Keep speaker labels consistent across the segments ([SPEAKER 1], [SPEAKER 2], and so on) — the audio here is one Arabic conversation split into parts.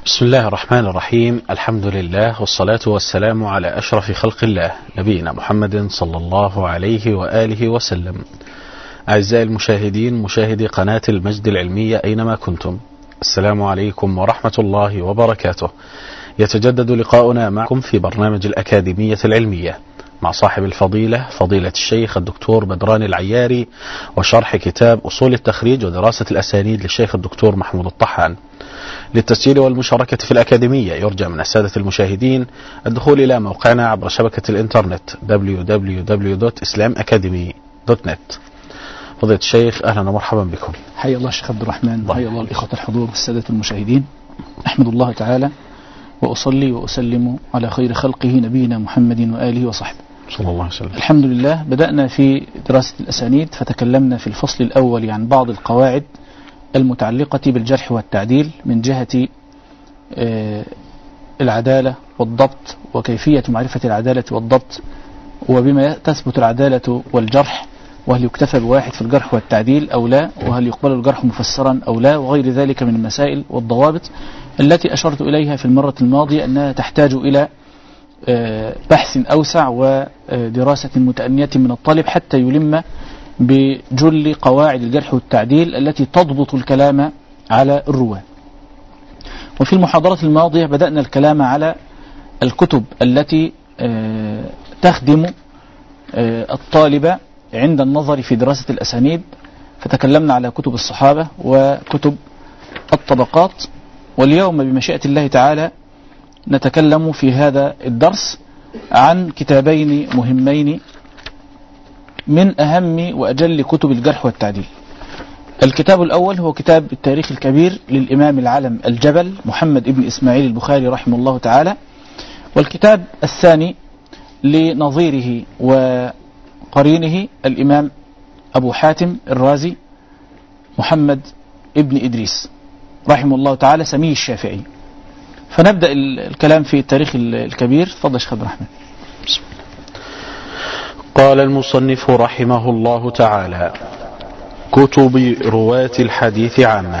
[SPEAKER 1] بسم الله الرحمن الرحيم. الحمد لله والصلاة والسلام على أشرف خلق الله نبينا محمد صلى الله عليه وآله وسلم. أعزائي المشاهدين، مشاهدي قناة المجد العلمية أينما كنتم، السلام عليكم ورحمة الله وبركاته. يتجدد لقاؤنا معكم في برنامج الأكاديمية العلمية مع صاحب الفضيلة فضيلة الشيخ الدكتور بدران العياري، وشرح كتاب أصول التخريج ودراسة الأسانيد للشيخ الدكتور محمود الطحان. للتسجيل والمشاركة في الأكاديمية يرجى من السادة المشاهدين الدخول إلى موقعنا عبر شبكة الإنترنت www.islamacademy.net. فضيلة الشيخ أهلا ومرحبا بكم.
[SPEAKER 2] حيا الله الشيخ عبد الرحمن، حيا الله الإخوة الحضور والسادة المشاهدين. أحمد الله تعالى وأصلي وأسلم على خير خلقه نبينا محمد وآله وصحبه
[SPEAKER 1] صلى الله عليه وسلم.
[SPEAKER 2] الحمد لله. بدأنا في دراسة الأسانيد، فتكلمنا في الفصل الأول عن بعض القواعد المتعلقة بالجرح والتعديل من جهة العدالة والضبط، وكيفية معرفة العدالة والضبط، وبما تثبت العدالة والجرح، وهل يكتفى بواحد في الجرح والتعديل أو لا، وهل يقبل الجرح مفسرا أو لا، وغير ذلك من المسائل والضوابط التي أشرت إليها في المرة الماضية أنها تحتاج إلى بحث أوسع ودراسة متأنية من الطالب حتى يلم بجل قواعد الجرح والتعديل التي تضبط الكلام على الرواة. وفي المحاضرة الماضية بدأنا الكلام على الكتب التي تخدم الطالب عند النظر في دراسة الأسانيد، فتكلمنا على كتب الصحابة وكتب الطبقات. واليوم بمشيئة الله تعالى نتكلم في هذا الدرس عن كتابين مهمين من أهم وأجل كتب الجرح والتعديل. الكتاب الأول هو كتاب التاريخ الكبير للإمام العلم الجبل محمد ابن إسماعيل البخاري رحمه الله تعالى، والكتاب الثاني لنظيره وقرينه الإمام أبو حاتم الرازي محمد ابن إدريس رحمه الله تعالى سمي الشافعي. فنبدأ الكلام في التاريخ الكبير. تفضل شيخ عبد الرحمن.
[SPEAKER 1] قال المصنف رحمه الله تعالى: كتب رواة الحديث عامة.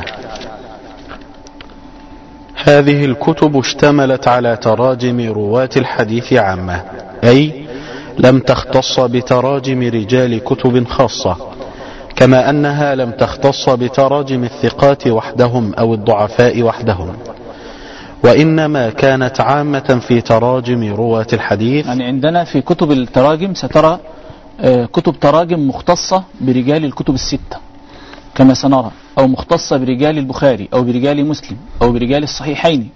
[SPEAKER 1] هذه الكتب اشتملت على تراجم رواة الحديث عامة، أي لم تختص بتراجم رجال كتب خاصة، كما أنها لم تختص بتراجم الثقات وحدهم أو الضعفاء وحدهم، وإنما كانت عامة في تراجم رواة الحديث.
[SPEAKER 2] يعني عندنا في كتب التراجم سترى كتب تراجم مختصة برجال الكتب الستة كما سنرى، أو مختصة برجال البخاري أو برجال مسلم أو برجال الصحيحين.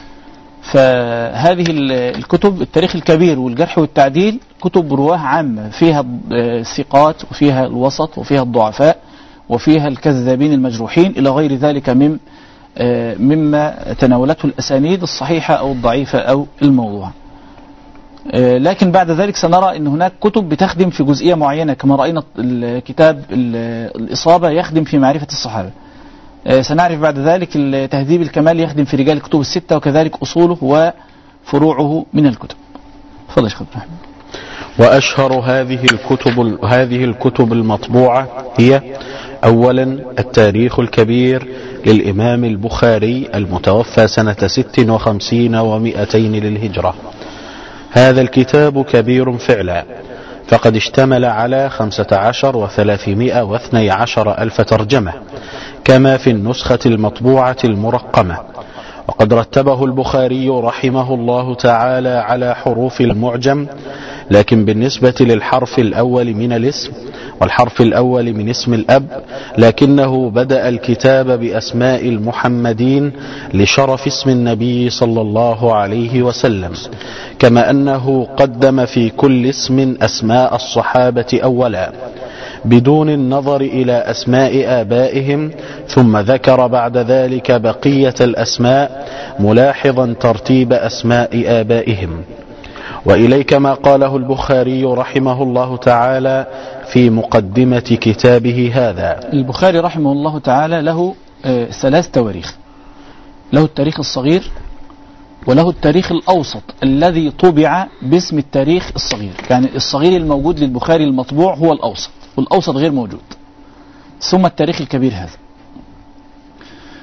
[SPEAKER 2] فهذه الكتب التاريخ الكبير والجرح والتعديل كتب رواه عامة، فيها الثقات وفيها الوسط وفيها الضعفاء وفيها الكذابين المجروحين إلى غير ذلك مما تناولته الأسانيد الصحيحة أو الضعيفة أو الموضوع. لكن بعد ذلك سنرى أن هناك كتب بتخدم في جزئية معينة، كما رأينا الكتاب الإصابة يخدم في معرفة الصحابة. سنعرف بعد ذلك تهذيب الكمال يخدم في رجال الكتب الستة، وكذلك أصوله وفروعه من الكتب. فضل يا شيخ عبد الرحمن.
[SPEAKER 1] وأشهر هذه الكتب المطبوعة هي: أولا التاريخ الكبير للإمام البخاري المتوفى سنة 56 و200 للهجرة. هذا الكتاب كبير فعلا، فقد اشتمل على 15 و312 ألف ترجمة، كما في النسخة المطبوعة المرقمة. وقد رتبه البخاري رحمه الله تعالى على حروف المعجم، لكن بالنسبة للحرف الأول من الاسم والحرف الأول من اسم الأب، لكنه بدأ الكتاب بأسماء المحمدين لشرف اسم النبي صلى الله عليه وسلم، كما أنه قدم في كل اسم أسماء الصحابة أولا بدون النظر إلى أسماء آبائهم، ثم ذكر بعد ذلك بقية الأسماء ملاحظا ترتيب أسماء آبائهم. وإليك ما قاله البخاري رحمه الله تعالى في مقدمة كتابه هذا.
[SPEAKER 2] البخاري رحمه الله تعالى له 3 تواريخ: له التاريخ الصغير، وله التاريخ الأوسط الذي طبع باسم التاريخ الصغير، يعني الصغير الموجود للبخاري المطبوع هو الأوسط، والأوسط غير موجود، ثم التاريخ الكبير هذا.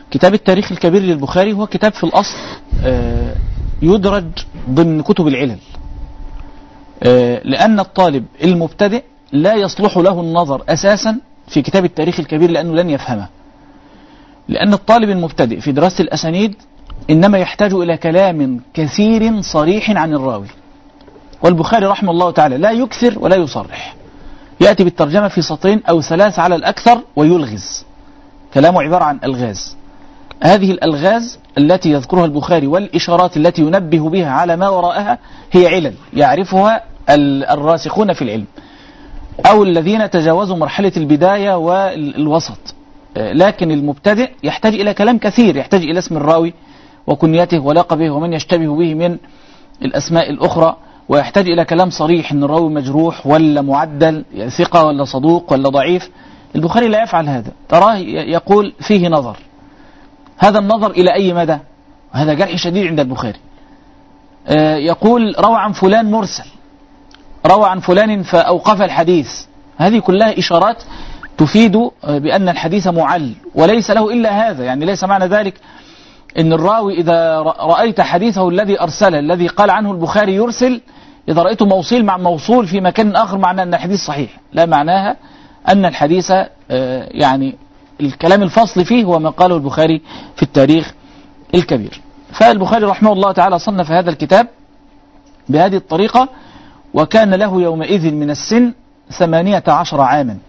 [SPEAKER 2] كتاب التاريخ الكبير للبخاري هو كتاب في الأصل يدرج ضمن كتب العلل، لأن الطالب المبتدئ لا يصلح له النظر أساسا في كتاب التاريخ الكبير لأنه لن يفهمه، لأن الطالب المبتدئ في دراسة الأسانيد إنما يحتاج إلى كلام كثير صريح عن الراوي، والبخاري رحمه الله تعالى لا يكثر ولا يصرح، يأتي بالترجمة في سطرين أو 3 على الأكثر ويلغز، كلامه عبارة عن ألغاز. هذه الألغاز التي يذكرها البخاري والإشارات التي ينبه بها على ما وراءها هي علل يعرفها الراسخون في العلم أو الذين تجاوزوا مرحلة البداية والوسط، لكن المبتدئ يحتاج إلى كلام كثير، يحتاج إلى اسم الراوي وكنيته ولقبه ومن يشتبه به من الأسماء الأخرى، ويحتاج إلى كلام صريح إن الراوي مجروح ولا معدل، ثقة ولا صدوق ولا ضعيف. البخاري لا يفعل هذا، تراه يقول فيه نظر. هذا النظر إلى أي مدى؟ هذا جرح شديد عند البخاري. يقول روى عن فلان مرسل، روى عن فلان فأوقف الحديث. هذه كلها إشارات تفيد بأن الحديث معل، وليس له إلا هذا. يعني ليس معنى ذلك إن الراوي إذا رأيت حديثه الذي أرسله الذي قال عنه البخاري يرسل، إذا رأيته موصول مع موصول في مكان آخر معناه أن الحديث صحيح، لا، معناها أن الحديث يعني الكلام الفصل فيه هو ما قاله البخاري في التاريخ الكبير. فالبخاري رحمه الله تعالى صنف هذا الكتاب بهذه الطريقة، وكان له يومئذ من السن 18 عاما،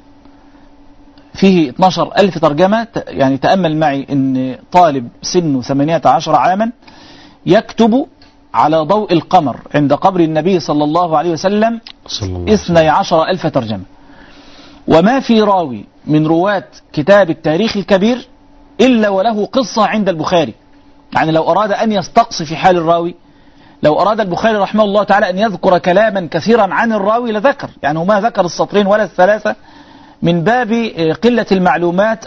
[SPEAKER 2] فيه 12,000 ترجمة. يعني تأمل معي أن طالب سنه 18 عاما يكتب على ضوء القمر عند قبر النبي صلى الله عليه وسلم 12,000 ترجمة. وما في راوي من رواة كتاب التاريخ الكبير إلا وله قصة عند البخاري. يعني لو أراد أن يستقصي في حال الراوي، لو أراد البخاري رحمه الله تعالى أن يذكر كلاما كثيرا عن الراوي لذكر، يعني ما ذكر السطرين ولا الثلاثة من باب قلة المعلومات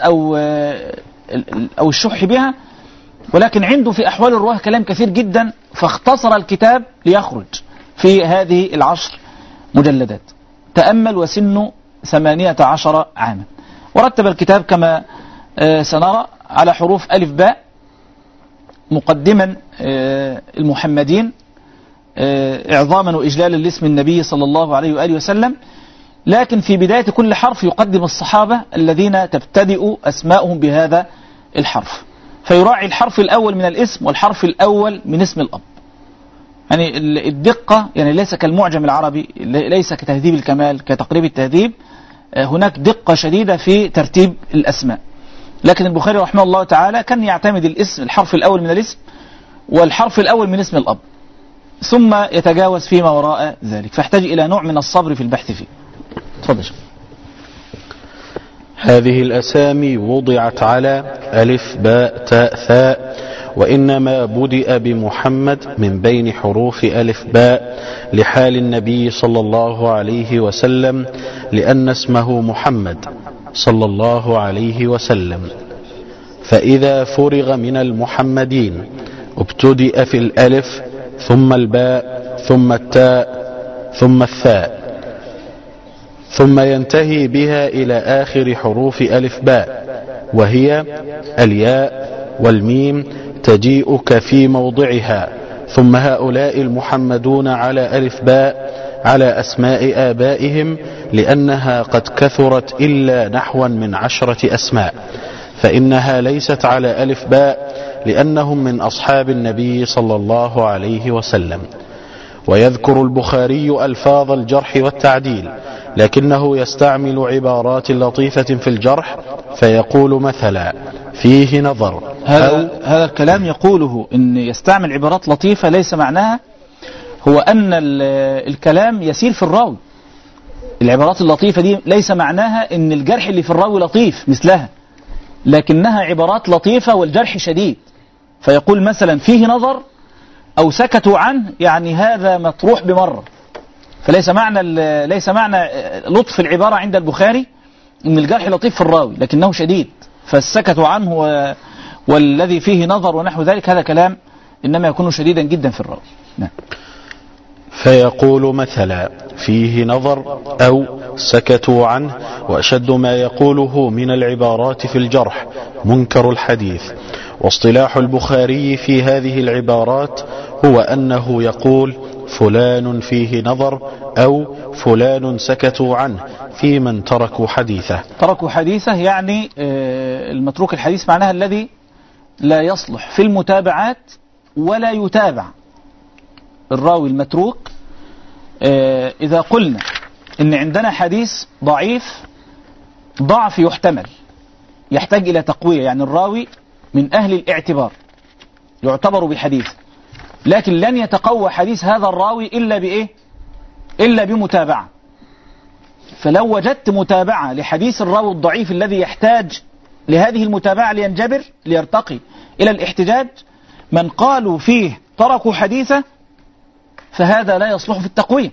[SPEAKER 2] أو الشح بها، ولكن عنده في أحوال الرواه كلام كثير جدا، فاختصر الكتاب ليخرج في هذه 10 مجلدات. تأمل وسنه 18 عاما، ورتب الكتاب كما سنرى على حروف ألف باء، مقدما المحمدين إعظاما وإجلالا لاسم النبي صلى الله عليه وآله وسلم، لكن في بداية كل حرف يقدم الصحابة الذين تبتدئ أسماؤهم بهذا الحرف، فيراعي الحرف الأول من الاسم والحرف الأول من اسم الأب. يعني الدقة، يعني ليس كالمعجم العربي، ليس كتهذيب الكمال كتقريب التهذيب، هناك دقة شديدة في ترتيب الأسماء. لكن البخاري رحمه الله تعالى كان يعتمد الاسم، الحرف الأول من الاسم والحرف الأول من اسم الأب، ثم يتجاوز فيما وراء ذلك، فاحتاج إلى نوع من الصبر في البحث فيه. تفضل.
[SPEAKER 1] هذه الأسامي وضعت على ألف باء تاء ثاء، وإنما بدأ بمحمد من بين حروف ألف باء لحال النبي صلى الله عليه وسلم، لأن اسمه محمد صلى الله عليه وسلم. فإذا فرغ من المحمدين ابتدأ في الألف ثم الباء ثم التاء ثم الثاء، ثم ينتهي بها إلى آخر حروف ألف باء، وهي الياء والميم تجيئك في موضعها. ثم هؤلاء المحمدون على ألف باء على أسماء آبائهم، لأنها قد كثرت إلا نحوا من 10 أسماء، فإنها ليست على ألف باء لأنهم من أصحاب النبي صلى الله عليه وسلم. ويذكر البخاري ألفاظ الجرح والتعديل، لكنه يستعمل عبارات لطيفة في الجرح، فيقول مثلا فيه نظر.
[SPEAKER 2] هذا الكلام يقوله إن يستعمل عبارات لطيفة، ليس معناها هو أن الكلام يسير في الراوي. العبارات اللطيفة دي ليس معناها إن الجرح اللي في الراوي لطيف مثلها، لكنها عبارات لطيفة والجرح شديد. فيقول مثلا فيه نظر أو سكتوا عنه، يعني هذا مطروح بمرة. فليس معنى لطف العبارة عند البخاري إن الجرح لطيف في الراوي لكنه شديد، فالسكتوا عنه والذي فيه نظر ونحو ذلك هذا كلام إنما يكون شديدا جدا في الراوي. نعم.
[SPEAKER 1] فيقول مثلا فيه نظر أو سكتوا عنه. وأشد ما يقوله من العبارات في الجرح منكر الحديث، واصطلاح البخاري في هذه العبارات هو أنه يقول فلان فيه نظر أو فلان سكتوا عنه في من تركوا حديثه.
[SPEAKER 2] تركوا حديثه يعني المتروك الحديث معناها الذي لا يصلح في المتابعات ولا يتابع. الراوي المتروك إذا قلنا إن عندنا حديث ضعيف ضعف يحتمل يحتاج إلى تقوية، يعني الراوي من أهل الاعتبار يعتبر بحديث، لكن لن يتقوى حديث هذا الراوي إلا بإيه؟ إلا بمتابعة. فلو وجدت متابعة لحديث الراوي الضعيف الذي يحتاج لهذه المتابعة لينجبر ليرتقي إلى الاحتجاج، من قالوا فيه تركوا حديثه فهذا لا يصلح في التقويم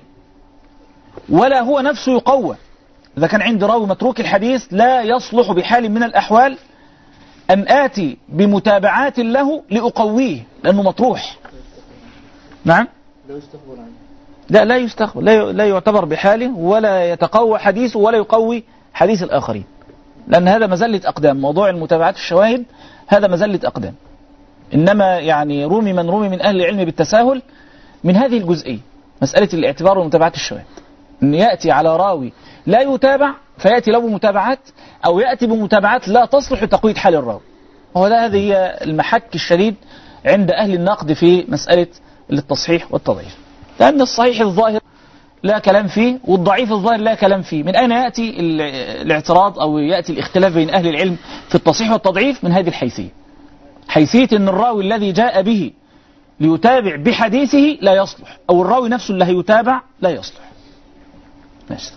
[SPEAKER 2] ولا هو نفسه يقوى. إذا كان عندي راوي متروك الحديث لا يصلح بحال من الأحوال أن آتي بمتابعات له لأقويه لأنه مطروح. نعم؟ لا يستقبل، لا يعتبر بحاله ولا يتقوى حديثه ولا يقوي حديث الآخرين، لأن هذا مزلة أقدام. موضوع المتابعات الشواهد هذا مزلة أقدام. إنما يعني رومي من أهل العلم بالتساهل من هذه الجزئية، مسألة الاعتبار ومتابعات الشواهد، أن يأتي على راوي لا يتابع فيأتي له متابعات، أو يأتي بمتابعات لا تصلح لتقوية حال الراوي. هذه هي المحك الشديد عند أهل النقد في مسألة التصحيح والتضعيف، لأن الصحيح الظاهر لا كلام فيه والضعيف الظاهر لا كلام فيه. من أين يأتي الاعتراض أو يأتي الاختلاف بين أهل العلم في التصحيح والتضعيف؟ من هذه الحيثية، حيثية أن الراوي الذي جاء به ليتابع بحديثه لا يصلح، أو الراوي نفسه اللي هيتابع لا يصلح. ماشي.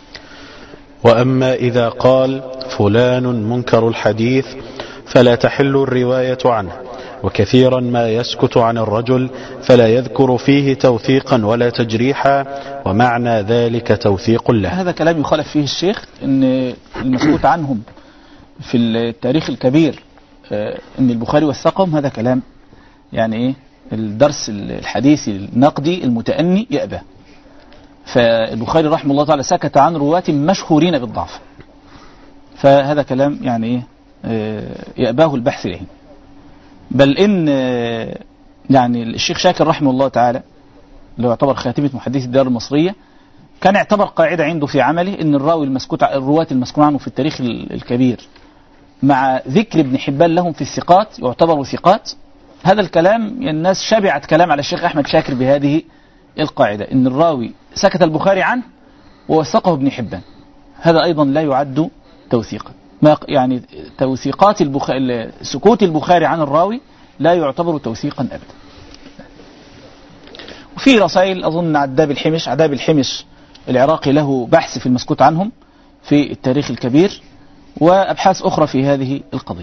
[SPEAKER 1] وأما إذا قال فلان منكر الحديث فلا تحل الرواية عنه، وكثيرا ما يسكت عن الرجل فلا يذكر فيه توثيقا ولا تجريحا، ومعنى ذلك توثيق له.
[SPEAKER 2] هذا كلام يخالف فيه الشيخ، أن المسكوت عنهم في التاريخ الكبير أن البخاري وثقهم، هذا كلام يعني إيه الدرس الحديثي النقدي المتأني يأبى. فالبخاري رحمه الله تعالى سكت عن رواة مشهورين بالضعف، فهذا كلام يعني يأباه البحث له. بل إن يعني الشيخ شاكر رحمه الله تعالى اللي يعتبر خاتمة محدثي الدار المصرية كان اعتبر قاعدة عنده في عمله إن الراوي الرواة المسكوت عنه في التاريخ الكبير مع ذكر ابن حبان لهم في الثقات يعتبروا ثقات. هذا الكلام الناس شبعت كلام على الشيخ أحمد شاكر بهذه القاعدة، إن الراوي سكت البخاري عنه ووثقه ابن حبان، هذا أيضا لا يعد توثيقا. يعني توثيقات سكوت البخاري عن الراوي لا يعتبر توثيقا أبدا. وفي رسائل أظن عداب الحمش العراقي له بحث في المسكوت عنهم في التاريخ الكبير، وأبحاث أخرى في هذه القضية.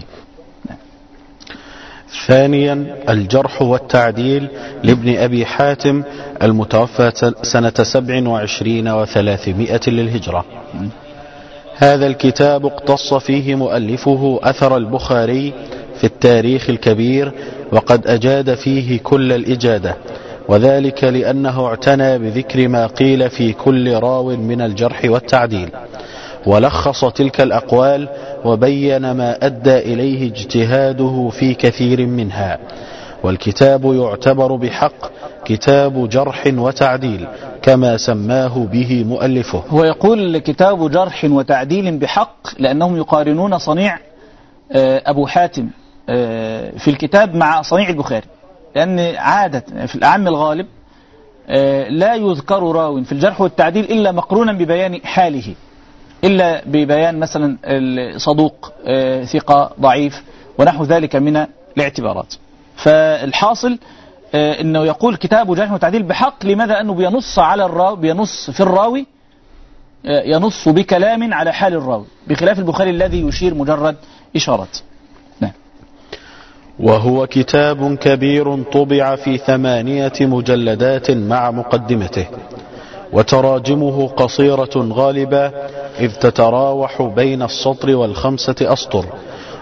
[SPEAKER 1] ثانيا الجرح والتعديل لابن أبي حاتم المتوفى سنة 27 و300 للهجرة. هذا الكتاب اقتص فيه مؤلفه أثر البخاري في التاريخ الكبير، وقد أجاد فيه كل الإجادة، وذلك لأنه اعتنى بذكر ما قيل في كل راو من الجرح والتعديل، ولخص تلك الأقوال وبين ما أدى إليه اجتهاده في كثير منها. والكتاب يعتبر بحق كتاب جرح وتعديل كما سماه به مؤلفه.
[SPEAKER 2] هو يقول كتاب جرح وتعديل بحق لأنهم يقارنون صنيع أبو حاتم في الكتاب مع صنيع البخاري، لأن عادة في الأعم الغالب لا يذكر راو في الجرح والتعديل إلا مقرونا ببيان حاله، إلا ببيان مثلا صدوق ثقة ضعيف ونحو ذلك من الاعتبارات. فالحاصل انه يقول كتاب جرح وتعديل بحق، لماذا؟ انه بينص على الراوي، بينص في الراوي، ينص بكلام على حال الراوي، بخلاف البخاري الذي يشير مجرد إشارات. نعم.
[SPEAKER 1] وهو كتاب كبير طبع في 8 مجلدات مع مقدمته، وتراجمه قصيرة غالبة إذ تتراوح بين 1 و5 أسطر،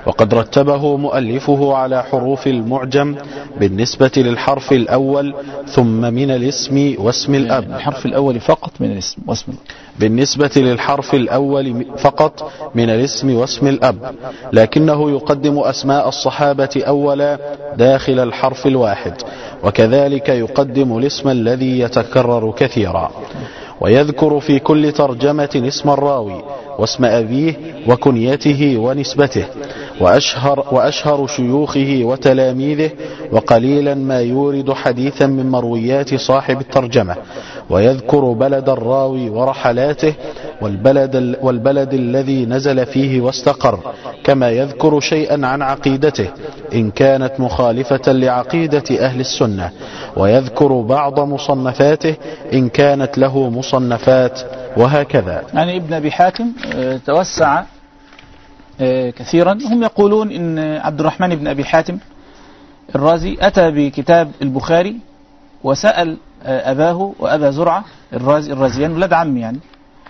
[SPEAKER 1] وقد رتبه مؤلفه على حروف المعجم بالنسبة للحرف الأول ثم من الاسم واسم الأب.
[SPEAKER 2] الحرف الأول فقط من الاسم واسم الأب.
[SPEAKER 1] بالنسبة للحرف الأول فقط من الاسم واسم الأب، لكنه يقدم أسماء الصحابة أولا داخل الحرف الواحد، وكذلك يقدم الاسم الذي يتكرر كثيرا، ويذكر في كل ترجمة اسم الراوي واسم أبيه وكنيته ونسبته وأشهر شيوخه وتلاميذه، وقليلا ما يورد حديثا من مرويات صاحب الترجمة، ويذكر بلد الراوي ورحلاته والبلد الذي نزل فيه واستقر، كما يذكر شيئا عن عقيدته إن كانت مخالفة لعقيدة أهل السنة، ويذكر بعض مصنفاته إن كانت له مصنفات، وهكذا.
[SPEAKER 2] يعني ابن أبي حاتم توسع كثيرا. هم يقولون إن عبد الرحمن بن أبي حاتم الرازي أتى بكتاب البخاري وسأل أباه وأبا زرعة الرازيان ولاد عمي يعني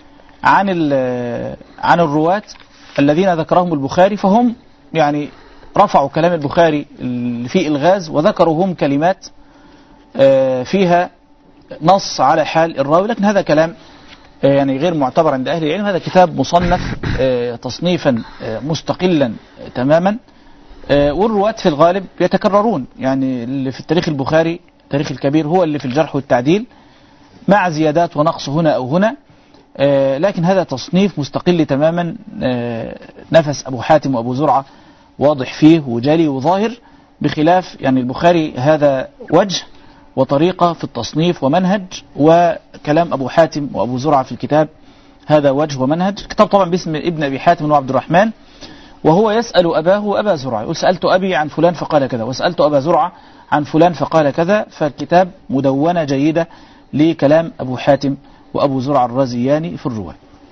[SPEAKER 2] عن الرواة الذين ذكرهم البخاري، فهم يعني رفعوا كلام البخاري في الغاز وذكروا هم كلمات فيها نص على حال الراوي، لكن هذا كلام يعني غير معتبر عند أهل العلم. هذا كتاب مصنف تصنيفا مستقلا تماما، والرواة في الغالب يتكررون، يعني اللي في التاريخ البخاري التاريخ الكبير هو اللي في الجرح والتعديل مع زيادات ونقص هنا أو هنا، لكن هذا تصنيف مستقل تماما. نفس أبو حاتم وأبو زرعة واضح فيه وجالي وظاهر، بخلاف يعني البخاري هذا وجه وطريقة في التصنيف ومنهج، وكلام أبو حاتم وأبو زرعة في الكتاب هذا وجه ومنهج. الكتاب طبعا باسم ابن أبي حاتم وعبد الرحمن، وهو يسأل أباه وأبا زرعة، يقول سألت أبي عن فلان فقال كذا، وسألت أبا زرعة عن فلان فقال كذا. فالكتاب مدونة جيدة لكلام أبو حاتم وأبو زرعة الرازيان في الرواة.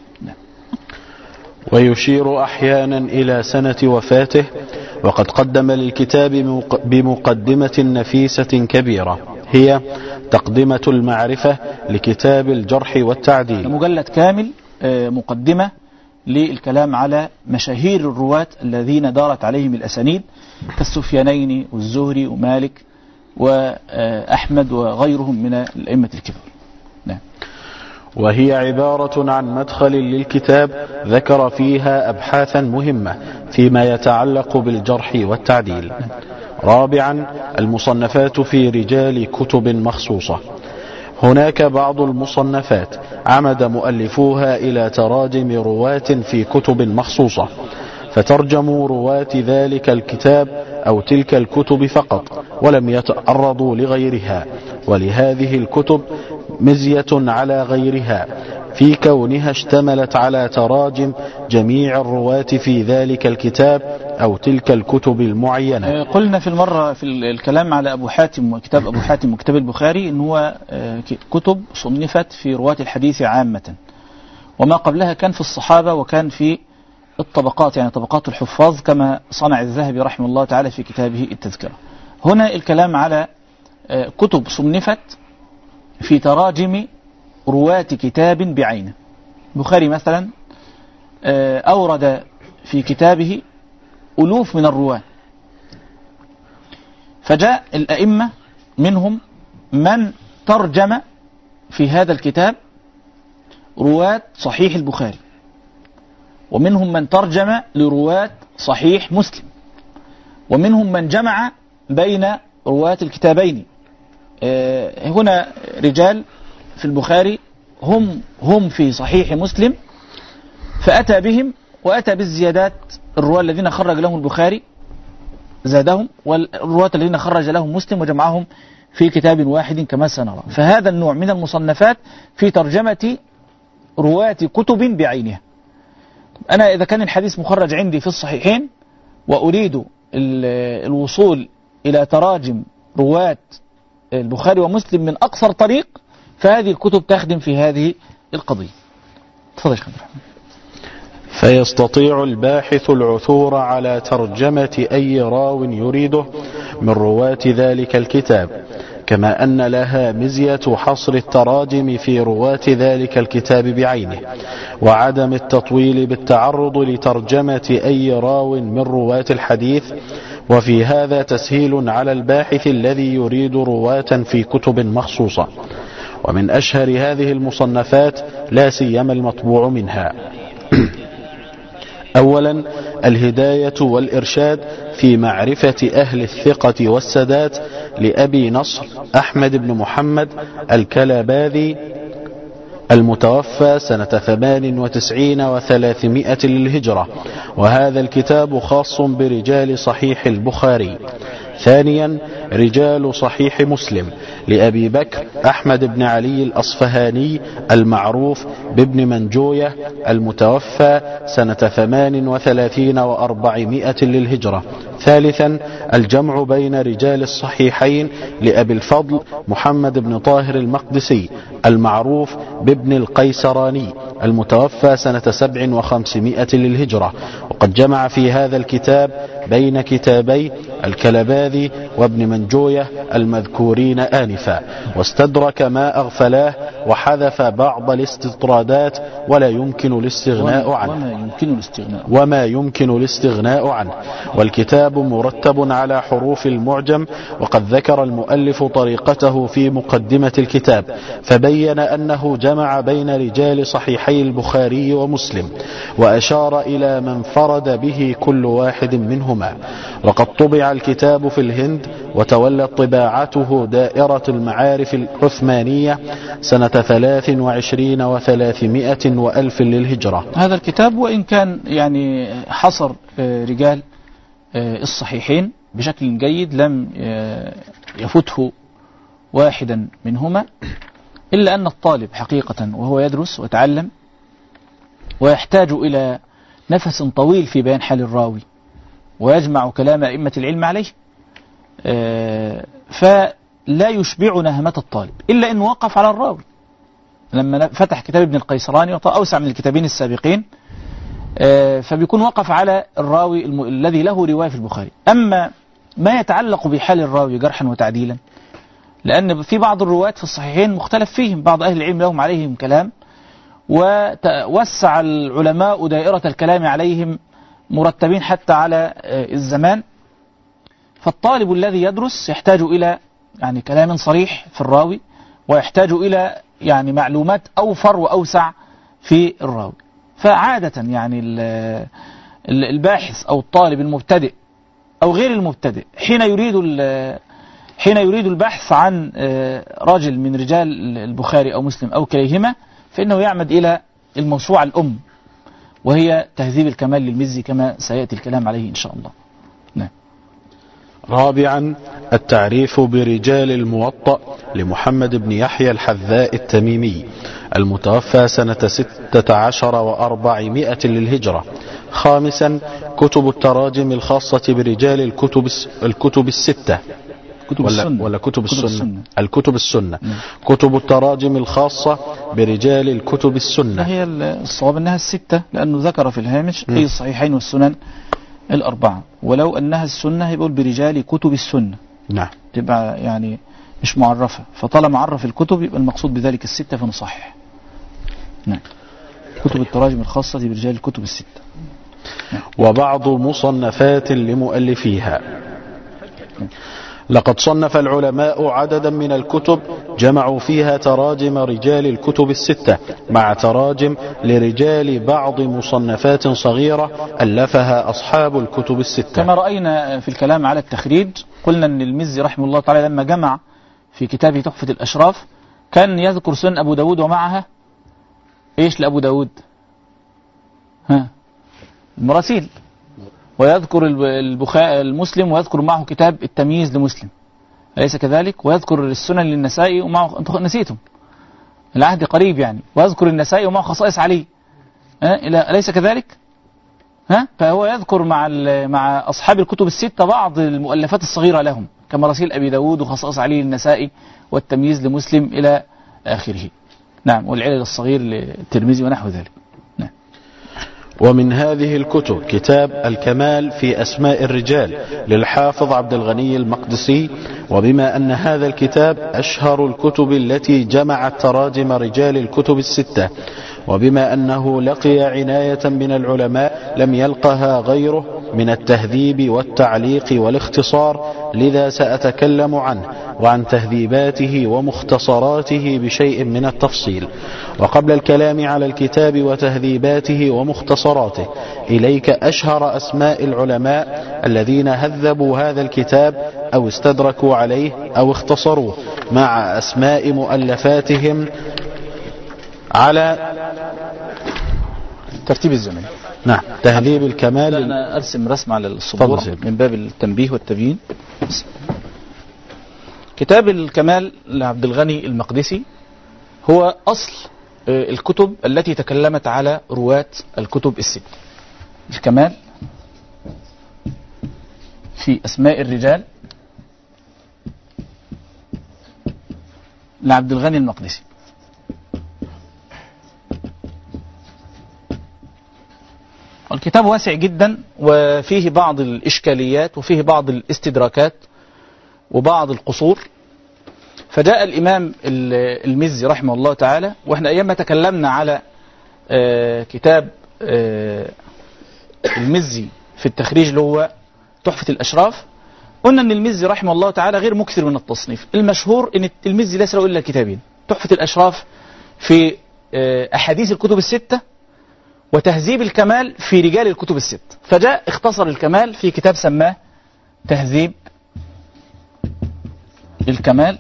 [SPEAKER 1] ويشير أحيانا إلى سنة وفاته، وقد قدم للكتاب بمقدمة نفيسة كبيرة هي تقدمة المعرفة لكتاب الجرح والتعديل،
[SPEAKER 2] مجلد كامل مقدمة للكلام على مشاهير الرواة الذين دارت عليهم الأسانيد كالسفيانين والزهري ومالك وأحمد وغيرهم من الأئمة الكبار. نعم.
[SPEAKER 1] وهي عبارة عن مدخل للكتاب ذكر فيها أبحاثا مهمة فيما يتعلق بالجرح والتعديل. رابعا، المصنفات في رجال كتب مخصوصة. هناك بعض المصنفات عمد مؤلفوها إلى تراجم رواة في كتب مخصوصة، فترجموا رواة ذلك الكتاب أو تلك الكتب فقط، ولم يتعرضوا لغيرها، ولهذه الكتب مزية على غيرها في كونها اشتملت على تراجم جميع الرواة في ذلك الكتاب أو تلك الكتب المعينة.
[SPEAKER 2] قلنا في المرة في الكلام على أبو حاتم وكتاب أبو حاتم وكتاب البخاري إن هو كتب صنفت في رواة الحديث عامة، وما قبلها كان في الصحابة وكان في الطبقات، يعني طبقات الحفاظ كما صنع الذهبي رحمه الله تعالى في كتابه التذكرة. هنا الكلام على كتب صنفت في تراجم رواة كتاب بعينه. البخاري مثلا أورد في كتابه ألوف من الرواة، فجاء الأئمة منهم من ترجم في هذا الكتاب رواة صحيح البخاري، ومنهم من ترجم لرواة صحيح مسلم، ومنهم من جمع بين رواة الكتابين. هنا رجال في البخاري هم في صحيح مسلم، فأتى بهم وأتى بالزيادات. الرواة الذين خرج لهم البخاري زادهم، والرواة الذين خرج لهم مسلم وجمعهم في كتاب واحد كما سنرى. فهذا النوع من المصنفات في ترجمة رواة كتب بعينها. أنا إذا كان الحديث مخرج عندي في الصحيحين وأريد الوصول إلى تراجم رواة البخاري ومسلم من أقصر طريق، فهذه الكتب تخدم في هذه القضية. تفضل شيخ.
[SPEAKER 1] فيستطيع الباحث العثور على ترجمة أي راو يريده من رواة ذلك الكتاب، كما أن لها مزية حصر التراجم في رواة ذلك الكتاب بعينه، وعدم التطويل بالتعرض لترجمة أي راو من رواة الحديث، وفي هذا تسهيل على الباحث الذي يريد رواة في كتب مخصوصة. ومن أشهر هذه المصنفات لا سيما المطبوع منها: أولا الهداية والإرشاد في معرفة أهل الثقة والسدات لأبي نصر أحمد بن محمد الكلاباذي المتوفى سنة 98 و300 للهجرة، وهذا الكتاب خاص برجال صحيح البخاري. ثانيا رجال صحيح مسلم لأبي بكر أحمد بن علي الأصفهاني المعروف بابن منجوية المتوفى سنة 38 و400 للهجرة. ثالثا الجمع بين رجال الصحيحين لأبي الفضل محمد بن طاهر المقدسي المعروف بابن القيسراني المتوفى سنة 57 للهجرة، وقد جمع في هذا الكتاب بين كتابي الكلباذي وابن منجوية المذكورين آنفا، واستدرك ما أغفلاه وحذف بعض الاستطرادات وما يمكن الاستغناء عنه. والكتاب مرتب على حروف المعجم، وقد ذكر المؤلف طريقته في مقدمة الكتاب، فبين أنه جمع بين رجال صحيحي البخاري ومسلم، وأشار إلى من فرد به كل واحد منهما. وقد طبع الكتاب في الهند، وتولت طباعته دائرة المعارف العثمانية سنة 23 و300 وألف للهجرة.
[SPEAKER 2] هذا الكتاب وإن كان يعني حصر رجال الصحيحين بشكل جيد، لم يفته واحدا منهما، إلا أن الطالب حقيقة وهو يدرس ويتعلم ويحتاج إلى نفس طويل في بيان حال الراوي، ويجمع كلام أئمة العلم عليه، فلا يشبع نهمة الطالب إلا إن وقف على الراوي. لما فتح كتاب ابن القيسراني أوسع من الكتابين السابقين، فبيكون وقف على الراوي الذي له رواية في البخاري. أما ما يتعلق بحال الراوي جرحا وتعديلا، لأن في بعض الرواة في الصحيحين مختلف فيهم، بعض أهل العلم لهم عليهم كلام، ووسع العلماء دائرة الكلام عليهم مرتبين حتى على الزمان. فالطالب الذي يدرس يحتاج إلى يعني كلام صريح في الراوي، ويحتاج إلى يعني معلومات أوفر وأوسع في الراوي. فعادة يعني الباحث أو الطالب المبتدئ أو غير المبتدئ حين يريد البحث عن رجل من رجال البخاري أو مسلم أو كليهما، فإنه يعمد إلى الموسوعة الأم، وهي تهذيب الكمال للمزي، كما سيأتي الكلام عليه إن شاء الله. نعم.
[SPEAKER 1] رابعا التعريف برجال الموطأ لمحمد بن يحيى الحذاء التميمي المتوفى سنة 16 و400 للهجرة. خامسا كتب التراجم الخاصة برجال الكتب الستة ولا كتب السنة. الكتب السنة. كتب التراجم الخاصة برجال الكتب السنة.
[SPEAKER 2] هي الصواب أنها الستة، لأنه ذكر في الهامش أي الصحيحين والسنن الأربعة، ولو أنها السنة يقول برجال كتب السنة.
[SPEAKER 1] نعم.
[SPEAKER 2] تبقى يعني مش معرفة، فطالما عرف الكتب يبقى المقصود بذلك الستة فنصحح. نعم. كتب التراجم الخاصة برجال الكتب الستة. نعم.
[SPEAKER 1] وبعض مصنفات لمؤلفيها.
[SPEAKER 2] نعم.
[SPEAKER 1] لقد صنف العلماء عددا من الكتب جمعوا فيها تراجم رجال الكتب الستة مع تراجم لرجال بعض مصنفات صغيرة ألفها أصحاب الكتب الستة.
[SPEAKER 2] كما رأينا في الكلام على التخريج، قلنا أن المزي رحمه الله تعالى لما جمع في كتابه تحفة الأشراف كان يذكر سنن أبو داود ومعها إيش لأبو داود؟ المراسيل، ويذكر المسلم ويذكر معه كتاب التمييز لمسلم، أليس كذلك؟ ويذكر السنن للنسائي ومعه، أنتم نسيتم العهد قريب يعني، ويذكر النسائي ومعه خصائص علي، أليس كذلك؟ فهو يذكر مع أصحاب الكتب الستة بعض المؤلفات الصغيرة لهم كمراسيل أبي داود وخصائص علي للنسائي والتمييز لمسلم إلى آخره. نعم. والعلل الصغير للترمذي ونحو ذلك. نعم.
[SPEAKER 1] ومن هذه الكتب كتاب الكمال في أسماء الرجال للحافظ عبد الغني المقدسي، وبما أن هذا الكتاب أشهر الكتب التي جمعت تراجم رجال الكتب الستة، وبما أنه لقي عناية من العلماء لم يلقها غيره من التهذيب والتعليق والاختصار، لذا سأتكلم عنه وعن تهذيباته ومختصراته بشيء من التفصيل. وقبل الكلام على الكتاب وتهذيباته ومختصراته إليك أشهر أسماء العلماء الذين هذبوا هذا الكتاب أو استدركوا عليه أو اختصروه، مع أسماء مؤلفاتهم على
[SPEAKER 2] ترتيب الزمن.
[SPEAKER 1] نعم. تهذيب الكمال.
[SPEAKER 2] أنا أرسم رسم على السبورة من باب التنبيه والتبيين. كتاب الكمال لعبد الغني المقدسي هو أصل الكتب التي تكلمت على رواة الكتب الست. الكمال في أسماء الرجال لعبد الغني المقدسي. الكتاب واسع جدا وفيه بعض الإشكاليات وفيه بعض الاستدراكات وبعض القصور، فجاء الإمام المزي رحمه الله تعالى، وإحنا أيام ما تكلمنا على كتاب المزي في التخريج اللي هو تحفة الأشراف، قلنا أن المزي رحمه الله تعالى غير مكثر من التصنيف. المشهور أن المزي ليس له إلا كتابين: تحفة الأشراف في أحاديث الكتب الستة، وتهذيب الكمال في رجال الكتب الست. فجاء اختصر الكمال في كتاب سماه تهذيب الكمال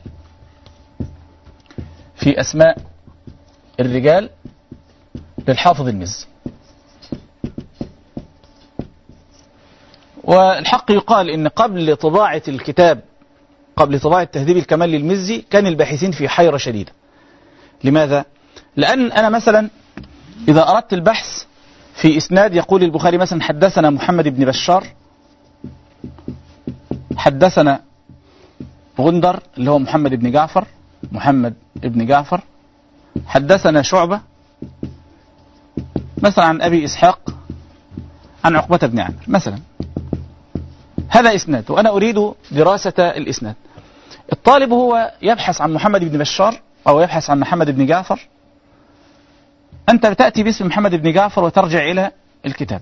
[SPEAKER 2] في أسماء الرجال للحافظ المزي. والحق يقال إن قبل طباعة الكتاب، قبل طباعة تهذيب الكمال للمزي، كان الباحثين في حيرة شديدة. لماذا؟ لأن أنا مثلا إذا أردت البحث في إسناد، يقول البخاري مثلا حدثنا محمد بن بشار، حدثنا غندر اللي هو محمد بن جعفر، حدثنا شعبة مثلا عن أبي إسحاق عن عقبة بن عامر مثلا. هذا إسناد وأنا أريد دراسة الإسناد. الطالب هو يبحث عن محمد بن بشار أو يبحث عن محمد بن جعفر، أنت تأتي باسم محمد بن جعفر وترجع إلى الكتاب.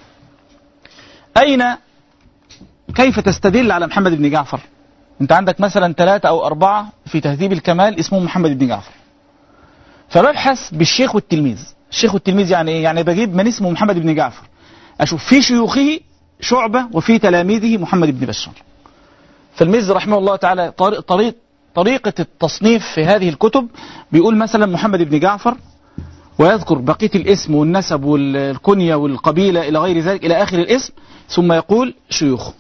[SPEAKER 2] كيف تستدل على محمد بن جعفر؟ أنت عندك مثلا 3 أو 4 في تهذيب الكمال اسمه محمد بن جعفر، فببحث بالشيخ والتلميذ. الشيخ والتلميذ يعني إيه؟ يعني بجيب من اسمه محمد بن جعفر أشوف في شيوخه شعبة وفي تلاميذه محمد بن بشار. فالمزي رحمه الله تعالى طريقة التصنيف في هذه الكتب بيقول مثلا محمد بن جعفر، ويذكر بقية الاسم والنسب والكنية والقبيلة إلى غير ذلك إلى آخر الاسم، ثم يقول شيوخه،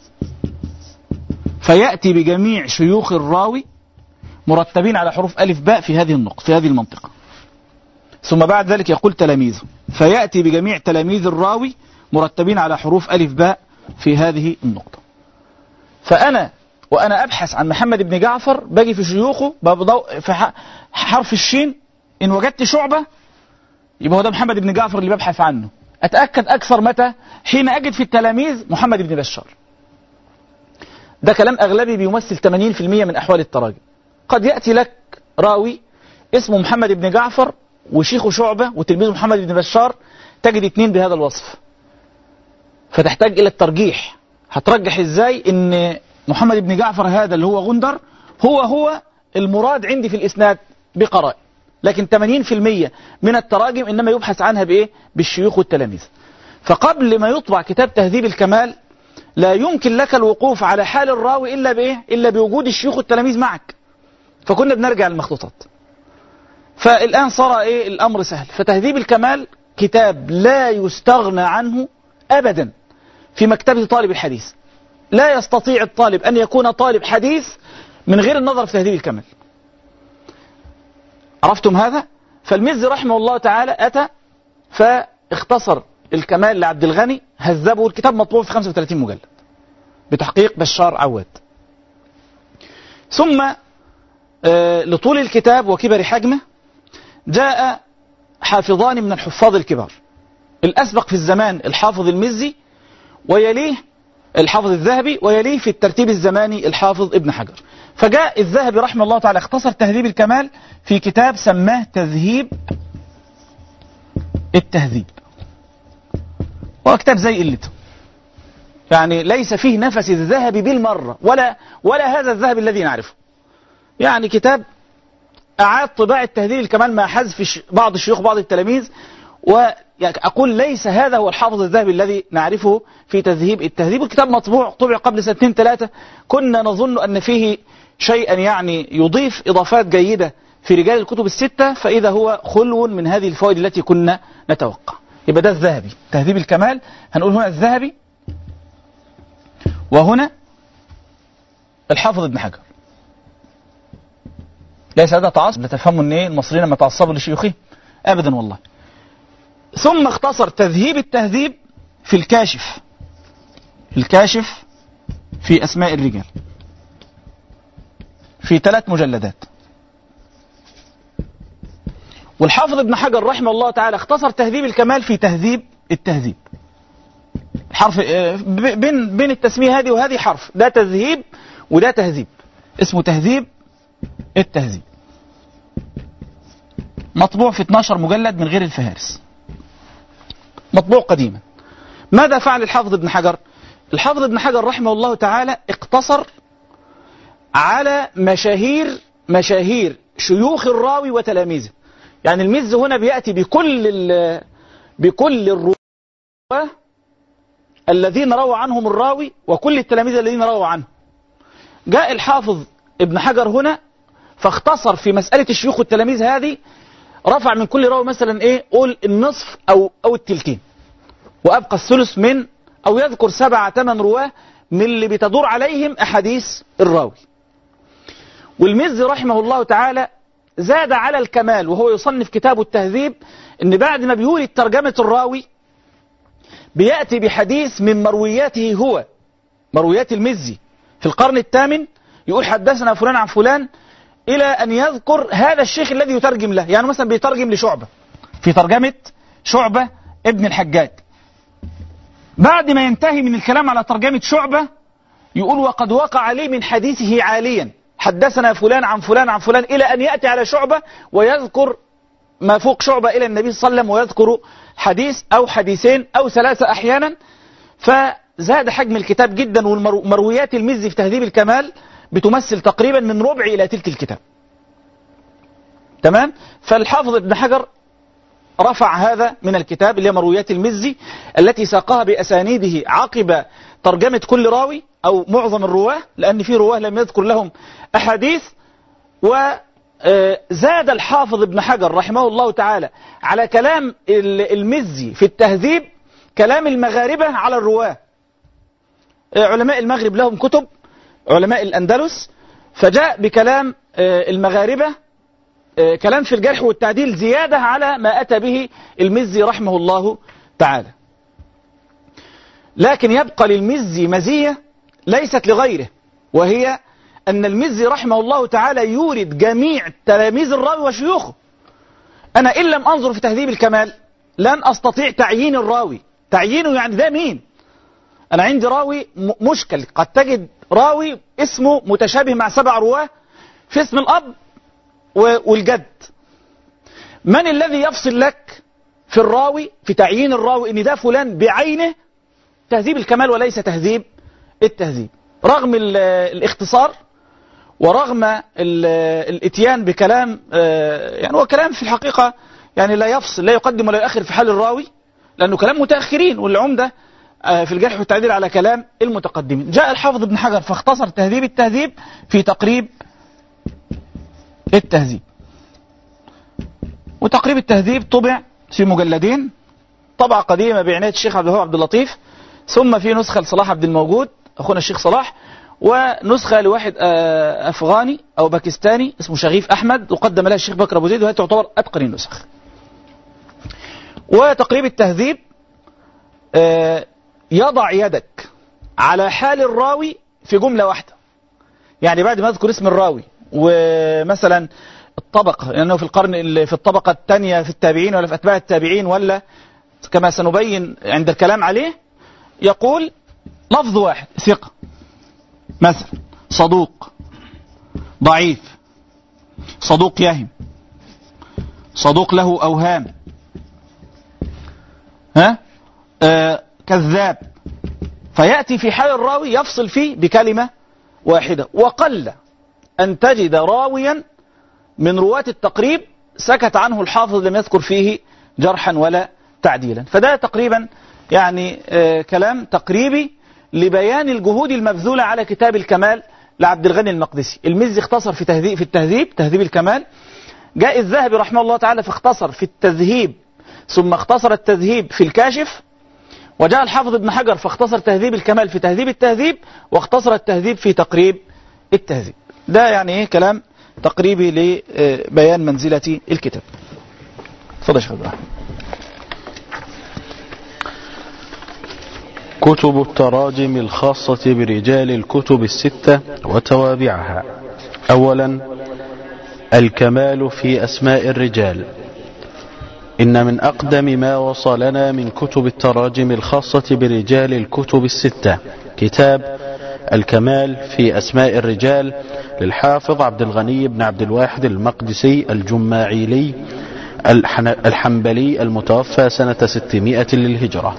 [SPEAKER 2] فيأتي بجميع شيوخ الراوي مرتبين على حروف ألف باء في هذه المنطقة. ثم بعد ذلك يقول تلاميذه، فيأتي بجميع تلاميذ الراوي مرتبين على حروف ألف باء في هذه النقطة. وأنا أبحث عن محمد بن جعفر باجي في شيوخه في حرف الشين، إن وجدت شعبة يبقى هو ده محمد بن جعفر اللي ببحث عنه. أتأكد أكثر متى؟ حين أجد في التلاميذ محمد بن بشار. ده كلام أغلبي بيمثل 80% من أحوال التراجم. قد يأتي لك راوي اسمه محمد بن جعفر وشيخه شعبة وتلميذه محمد بن بشار، تجد 2 بهذا الوصف، فتحتاج إلى الترجيح. هترجح إزاي إن محمد بن جعفر هذا اللي هو غندر هو المراد عندي في الإسناد بقرائن؟ لكن 80% من التراجم إنما يبحث عنها بإيه؟ بالشيوخ والتلاميذ. فقبل ما يطبع كتاب تهذيب الكمال لا يمكن لك الوقوف على حال الراوي إلا بإيه؟ إلا بوجود الشيوخ والتلاميذ معك. فكنا بنرجع للمخطوطات. فالآن صار إيه؟ الأمر سهل. فتهذيب الكمال كتاب لا يستغنى عنه أبدا في مكتبة طالب الحديث. لا يستطيع الطالب أن يكون طالب حديث من غير النظر في تهذيب الكمال. عرفتم هذا؟ فالمزي رحمه الله تعالى أتى فاختصر الكمال لعبد الغني، هذبه. الكتاب مطبوع في 35 مجلد بتحقيق بشار عواد. ثم لطول الكتاب وكبر حجمه جاء حافظان من الحفاظ الكبار. الأسبق في الزمان الحافظ المزي، ويليه الحافظ الذهبي، ويليه في الترتيب الزماني الحافظ ابن حجر. فجاء الذهبي رحمه الله تعالى اختصر تهذيب الكمال في كتاب سماه تذهيب التهذيب، هو كتاب زي قلته، يعني ليس فيه نفس الذهبي بالمرة ولا هذا الذهبي الذي نعرفه. يعني كتاب أعاد طباعة تهذيب الكمال مع حذف بعض الشيوخ بعض التلاميذ، وأقول ليس هذا هو الحافظ الذهبي الذي نعرفه في تذهيب التهذيب. الكتاب مطبوع طبع قبل 2-3 كنا نظن أن فيه شيئا يعني يضيف إضافات جيدة في رجال الكتب الستة، فإذا هو خلو من هذه الفوائد التي كنا نتوقع. يبقى ده الذهبي تهذيب الكمال، هنقول هنا الذهبي وهنا الحافظ ابن حجر. ليس هذا تعصب، لا تفهموا ان المصريين لما تعصبوا لشيوخهم ابدا والله. ثم اختصر تذهيب التهذيب في الكاشف في اسماء الرجال في 3 مجلدات. والحافظ ابن حجر رحمه الله تعالى اختصر تهذيب الكمال في تهذيب التهذيب. حرف بين التسمية هذه وهذه حرف، ده تذهيب وده تهذيب، اسمه تهذيب التهذيب، مطبوع في 12 مجلد من غير الفهارس، مطبوع قديما. ماذا فعل الحافظ ابن حجر؟ الحافظ ابن حجر رحمه الله تعالى اقتصر على مشاهير شيوخ الراوي وتلاميذه. يعني المز هنا بيأتي بكل الرواه الذين روى عنهم الراوي وكل التلاميذ الذين رووا عنه. جاء الحافظ ابن حجر هنا فاختصر في مسألة الشيوخ والتلاميذ هذه، رفع من كل راوي مثلا قول النصف أو التلتين، وأبقى الثلث من، أو يذكر 7-8 رواه من اللي بتدور عليهم أحاديث الراوي. والمزي رحمه الله تعالى زاد على الكمال وهو يصنف كتابه التهذيب، ان بعد ما بيولد ترجمة الراوي بيأتي بحديث من مروياته هو، مرويات المزي في القرن الثامن، يقول حدثنا فلان عن فلان، إلى أن يذكر هذا الشيخ الذي يترجم له. يعني مثلا بيترجم لشعبة في ترجمة شعبة ابن الحجاج، بعد ما ينتهي من الكلام على ترجمة شعبة يقول وقد وقع لي من حديثه عاليا حدثنا فلان عن فلان عن فلان، إلى أن يأتي على شعبة ويذكر ما فوق شعبة إلى النبي صلى الله عليه وسلم، ويذكر حديث أو حديثين أو 3 أحيانا. فزاد حجم الكتاب جدا، ومرويات المزي في تهذيب الكمال بتمثل تقريبا من ربع إلى تلت الكتاب. تمام؟ فالحافظ ابن حجر رفع هذا من الكتاب اللي هي مرويات المزي التي ساقها بأسانيده عقب ترجمة كل راوي أو معظم الرواه، لأن في رواه لم يذكر لهم أحاديث. وزاد الحافظ ابن حجر رحمه الله تعالى على كلام المزي في التهذيب كلام المغاربة على الرواه. علماء المغرب لهم كتب، علماء الأندلس، فجاء بكلام المغاربة كلام في الجرح والتعديل زيادة على ما أتى به المزي رحمه الله تعالى. لكن يبقى للمزي مزية ليست لغيره، وهي أن المزي رحمه الله تعالى يورد جميع تلاميذ الراوي وشيوخه. أنا إن لم أنظر في تهذيب الكمال لن أستطيع تعيين الراوي، تعيينه يعني ده مين. أنا عندي راوي مشكل، قد تجد راوي اسمه متشابه مع 7 رواه في اسم الأب والجد. من الذي يفصل لك في الراوي، في تعيين الراوي ان ده فلان بعينه؟ تهذيب الكمال وليس تهذيب التهذيب. رغم الاختصار ورغم الاتيان بكلام يعني هو كلام في الحقيقة يعني لا يفصل، لا يقدم ولا يؤخر في حال الراوي، لأنه كلام متأخرين، والعمدة في الجرح والتعديل على كلام المتقدمين. جاء الحافظ ابن حجر فاختصر تهذيب التهذيب في تقريب التهذيب. وتقريب التهذيب طبع في مجلدين، طبعة قديمة بعناية الشيخ عبد الوهاب عبد اللطيف، ثم في نسخة لصلاح عبد الموجود أخونا الشيخ صلاح، ونسخة لواحد أفغاني أو باكستاني اسمه شغيف أحمد وقدم لها الشيخ بكر أبو زيد، وهي تعتبر أتقن النسخ. وتقريب التهذيب يضع يدك على حال الراوي في جملة واحدة. يعني بعد ما أذكر اسم الراوي ومثلا الطبقة، لأنه في القرن في الطبقة الثانية في التابعين ولا في أتباع التابعين ولا كما سنبين عند الكلام عليه، يقول لفظ واحد ثقة مثلا، صدوق، ضعيف، صدوق يهم، صدوق له أوهام، كذاب، فيأتي في حال الراوي يفصل فيه بكلمة واحدة. وقل أن تجد راويا من رواة التقريب سكت عنه الحافظ لم يذكر فيه جرحا ولا تعديلا. فده تقريبا يعني كلام تقريبي لبيان الجهود المبذولة على كتاب الكمال لعبد الغني المقدسي. المزي اختصر في التهذيب، تهذيب الكمال. جاء الذهبي رحمه الله تعالى فاختصر في التذهيب، ثم اختصر التذهيب في الكاشف. وجاء الحافظ ابن حجر فاختصر تهذيب الكمال في تهذيب التهذيب، واختصر التهذيب في تقريب التهذيب. ده يعني ايه كلام تقريبي لبيان منزلة الكتاب. تفضل يا شيخ عبد الرحمن.
[SPEAKER 1] كتب التراجم الخاصة برجال الكتب الستة وتوابعها. أولا الكمال في أسماء الرجال. إن من أقدم ما وصلنا من كتب التراجم الخاصة برجال الكتب الستة كتاب الكمال في أسماء الرجال للحافظ عبد الغني بن عبد الواحد المقدسي الجماعيلي الحنبلي المتوفى سنة 600 للهجرة.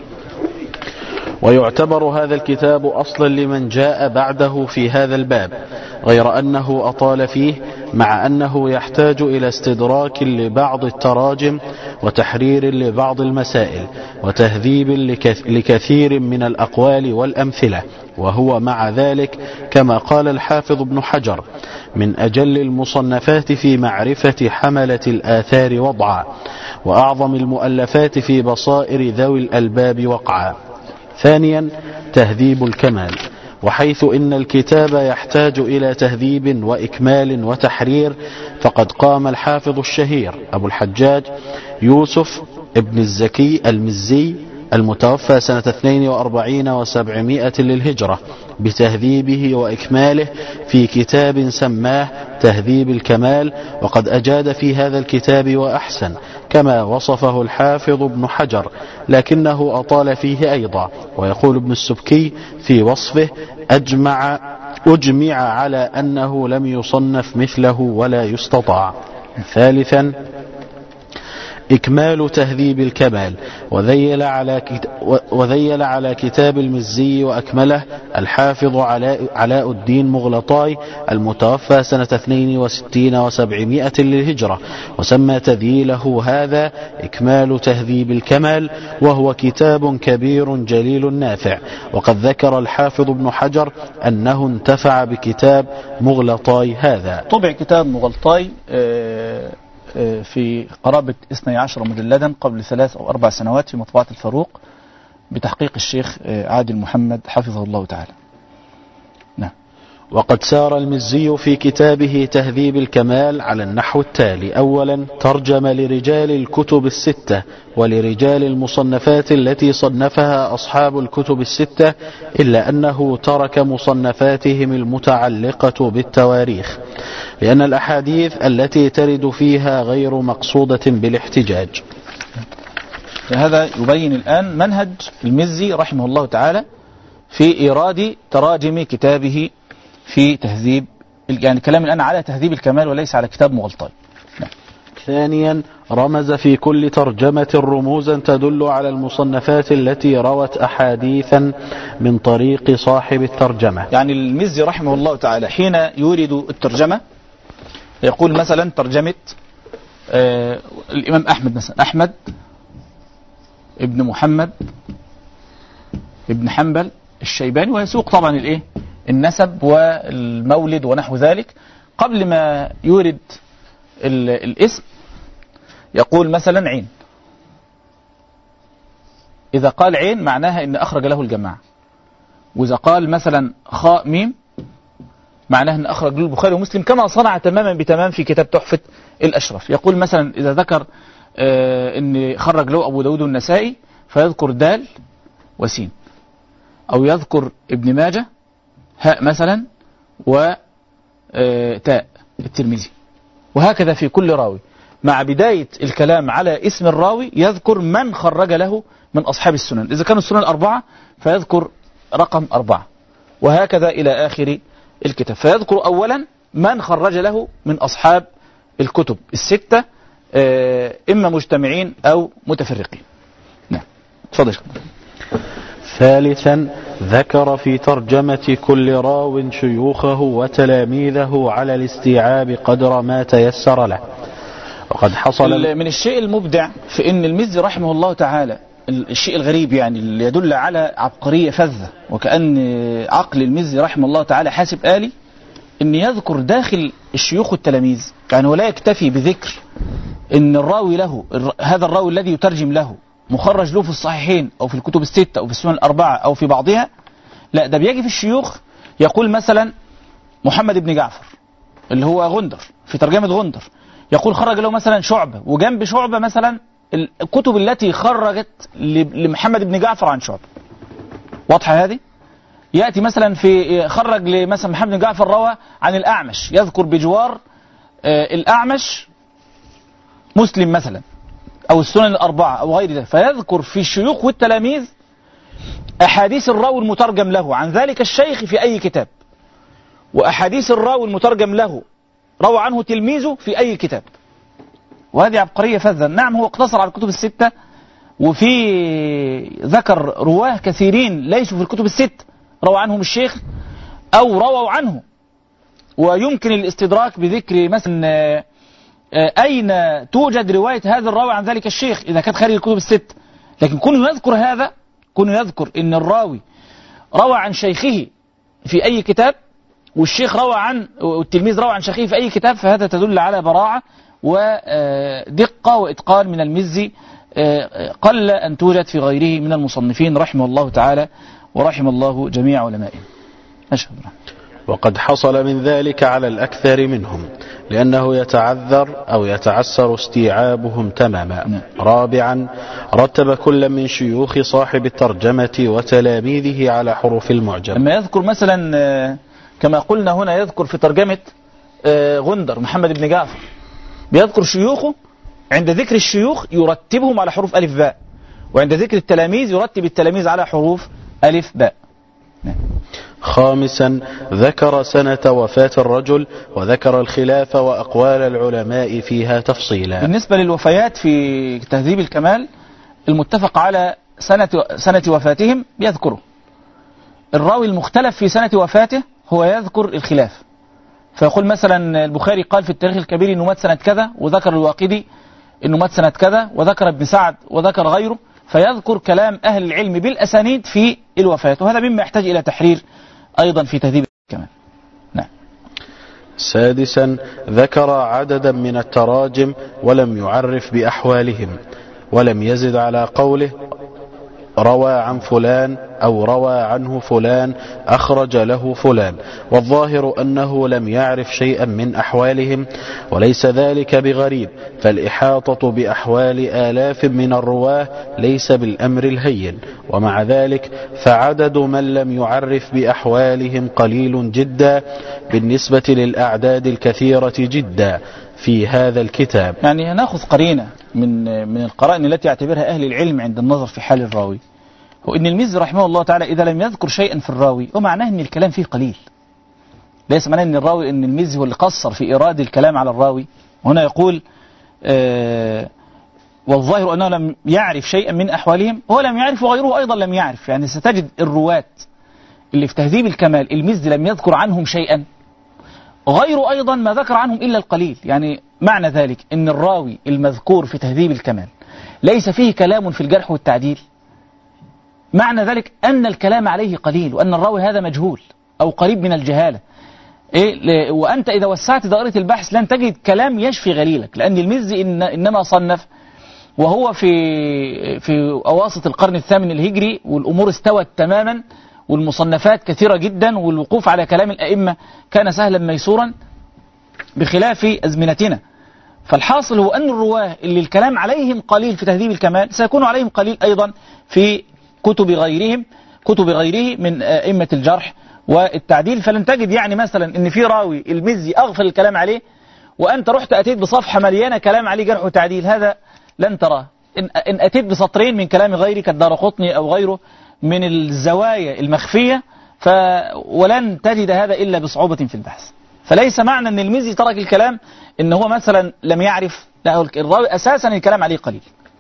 [SPEAKER 1] ويعتبر هذا الكتاب أصلا لمن جاء بعده في هذا الباب، غير أنه أطال فيه، مع أنه يحتاج إلى استدراك لبعض التراجم وتحرير لبعض المسائل وتهذيب لكثير من الأقوال والأمثلة. وهو مع ذلك كما قال الحافظ ابن حجر من أجل المصنفات في معرفة حملة الآثار وضعا، وأعظم المؤلفات في بصائر ذوي الألباب وقعا. ثانيا تهذيب الكمال، وحيث إن الكتاب يحتاج إلى تهذيب وإكمال وتحرير، فقد قام الحافظ الشهير أبو الحجاج يوسف ابن الزكي المزي المتوفى سنة 42 و700 للهجرة بتهذيبه وإكماله في كتاب سماه تهذيب الكمال، وقد أجاد في هذا الكتاب وأحسن كما وصفه الحافظ ابن حجر، لكنه أطال فيه أيضا. ويقول ابن السبكي في وصفه أجمع على أنه لم يصنف مثله ولا يستطاع. ثالثا إكمال تهذيب الكمال، وذيل على كتاب المزي وأكمله الحافظ علاء الدين مغلطاي المتوفى سنة 62 و700 للهجرة، وسمى تذييله هذا إكمال تهذيب الكمال، وهو كتاب كبير جليل نافع. وقد ذكر الحافظ ابن حجر أنه انتفع بكتاب مغلطاي هذا.
[SPEAKER 2] طبع كتاب مغلطاي في قرابة 12 مجلدا قبل 3 أو 4 سنوات في مطبعة الفاروق بتحقيق الشيخ عادل محمد حفظه الله تعالى. نعم.
[SPEAKER 1] وقد سار المزي في كتابه تهذيب الكمال على النحو التالي: أولا ترجم لرجال الكتب الستة ولرجال المصنفات التي صنفها أصحاب الكتب الستة، إلا أنه ترك مصنفاتهم المتعلقة بالتواريخ، لأن الأحاديث التي ترد فيها غير مقصودة بالاحتجاج.
[SPEAKER 2] هذا يبين الآن منهج المزي رحمه الله تعالى في إيراد تراجم كتابه في تهذيب، يعني كلام الآن على تهذيب الكمال وليس على كتاب مغلطاي.
[SPEAKER 1] ثانيا رمز في كل ترجمة رموزا تدل على المصنفات التي روت أحاديثا من طريق صاحب الترجمة.
[SPEAKER 2] يعني المزي رحمه الله تعالى حين يورد الترجمة يقول مثلا ترجمة الإمام أحمد، مثلا أحمد ابن محمد ابن حنبل الشيباني، ويسوق طبعا الإيه النسب والمولد ونحو ذلك. قبل ما يورد الاسم يقول مثلا عين، إذا قال عين معناها إن أخرج له الجماعة، وإذا قال مثلا خاء ميم معناها أن أخرج له البخاري ومسلم، كما صنع تماما بتمام في كتاب تحفة الأشرف. يقول مثلا إذا ذكر أن خرج له أبو داود النسائي فيذكر دال وسين، أو يذكر ابن ماجه هاء مثلا وتاء الترمذي، وهكذا في كل راوي. مع بداية الكلام على اسم الراوي يذكر من خرج له من أصحاب السنن، إذا كانوا السنن 4 فيذكر رقم 4 وهكذا إلى آخر الكتاب. فيذكر أولا من خرج له من أصحاب الكتب الستة إما مجتمعين أو متفرقين. نعم تفضل.
[SPEAKER 1] ثالثا ذكر في ترجمة كل راو شيوخه وتلاميذه على الاستيعاب قدر ما تيسر له. وقد حصل
[SPEAKER 2] من الشيء المبدع في أن المزي رحمه الله تعالى الشيء الغريب يعني اللي يدل على عبقرية فذة وكأن عقل المزي رحمه الله تعالى حاسب آلي أن يذكر داخل الشيوخ والتلاميذ. يعني ولا يكتفي بذكر أن الراوي له هذا الراوي الذي يترجم له مخرج له في الصحيحين أو في الكتب الستة أو في السنن الأربعة أو في بعضها، لا ده بيجي في الشيوخ يقول مثلا محمد بن جعفر اللي هو غندر في ترجمة غندر يقول خرج له مثلا شعبة وجنب شعبة مثلا الكتب التي خرجت لمحمد بن جعفر عن شعبة. واضحة هذه؟ يأتي مثلا في خرج لمثلا محمد بن جعفر روى عن الأعمش يذكر بجوار الأعمش مسلم مثلا أو السنن الأربعة أو غير ذلك، فيذكر في الشيوخ والتلاميذ أحاديث الراوي المترجم له عن ذلك الشيخ في أي كتاب، وأحاديث الراوي المترجم له روى عنه تلميذه في أي كتاب. وهذه عبقرية فذة. نعم هو اقتصر على الكتب الستة وفي ذكر رواه كثيرين ليسوا في الكتب الست روى عنهم الشيخ أو رووا عنه، ويمكن الاستدراك بذكر مثلا أين توجد رواية هذا الراوي عن ذلك الشيخ إذا كانت خارج الكتب الست. لكن كونه يذكر هذا، كونه يذكر إن الراوي روى عن شيخه في أي كتاب والشيخ روى عن والتلميذ روى عن شيخه في أي كتاب، فهذا تدل على براعة ودقة وإتقان من المزي قل أن توجد في غيره من المصنفين رحمه الله تعالى ورحم الله جميع علمائه. أشهد.
[SPEAKER 1] وقد حصل من ذلك على الأكثر منهم لأنه يتعذر أو يتعسر استيعابهم تماما. رابعا رتب كل من شيوخ صاحب الترجمة وتلاميذه على حروف المعجم.
[SPEAKER 2] لما يذكر مثلا كما قلنا هنا يذكر في ترجمة غندر محمد بن جعفر بيذكر شيوخه، عند ذكر الشيوخ يرتبهم على حروف ألف باء، وعند ذكر التلاميذ يرتب التلاميذ على حروف ألف باء.
[SPEAKER 1] خامسا ذكر سنة وفاة الرجل وذكر الخلاف وأقوال العلماء فيها تفصيلا.
[SPEAKER 2] بالنسبة للوفيات في تهذيب الكمال المتفق على سنة وفاتهم يذكره. الراوي المختلف في سنة وفاته هو يذكر الخلاف، فيقول مثلا البخاري قال في التاريخ الكبير انه مات سنة كذا، وذكر الواقدي انه مات سنة كذا، وذكر ابن سعد وذكر غيره، فيذكر كلام أهل العلم بالأسانيد في الوفاة، وهذا مما يحتاج إلى تحرير أيضا في تهذيب الكمال. نعم.
[SPEAKER 1] سادسا ذكر عددا من التراجم ولم يعرف بأحوالهم، ولم يزد على قوله روى عن فلان أو روى عنه فلان أخرج له فلان، والظاهر أنه لم يعرف شيئا من أحوالهم، وليس ذلك بغريب، فالإحاطة بأحوال آلاف من الرواه ليس بالأمر الهين، ومع ذلك فعدد من لم يعرف بأحوالهم قليل جدا بالنسبة للأعداد الكثيرة جدا في هذا الكتاب.
[SPEAKER 2] يعني نأخذ قرينة من القرائن التي يعتبرها أهل العلم عند النظر في حال الراوي، هو أن المزي رحمه الله تعالى إذا لم يذكر شيئا في الراوي ومعناه أن الكلام فيه قليل، ليس معناه أن الراوي أن المزي هو اللي قصر في إيراد الكلام على الراوي. وهنا يقول والظاهر أنه لم يعرف شيئا من أحوالهم، هو لم يعرف وغيره أيضا لم يعرف. يعني ستجد الرواة اللي في تهذيب الكمال المزي لم يذكر عنهم شيئا، غيره أيضا ما ذكر عنهم إلا القليل. يعني معنى ذلك أن الراوي المذكور في تهذيب الكمال ليس فيه كلام في الجرح والتعديل، معنى ذلك أن الكلام عليه قليل، وأن الراوي هذا مجهول أو قريب من الجهالة. وأنت إذا وسعت دائرة البحث لن تجد كلام يشفي غليلك، لأن المزي إنما صنف وهو في أواسط القرن الثامن الهجري، والأمور استوت تماما، والمصنفات كثيرة جدا، والوقوف على كلام الأئمة كان سهلا ميسورا بخلاف أزمنتنا. فالحاصل هو أن الرواه اللي الكلام عليهم قليل في تهذيب الكمال سيكون عليهم قليل أيضا في كتب غيره من أئمة الجرح والتعديل. فلن تجد يعني مثلا أن في راوي المزي أغفل الكلام عليه وأنت رحت أتيت بصفحة مليانة كلام عليه جرح وتعديل، هذا لن تراه. إن أتيت بسطرين من كلام غيري كالدارقطني أو غيره من الزوايا المخفية ولن تجد هذا إلا بصعوبة في البحث. فليس معنى أن المزي ترك الكلام أن هو مثلا لم يعرف، لا، الراوي أساسا الكلام عليه قليل.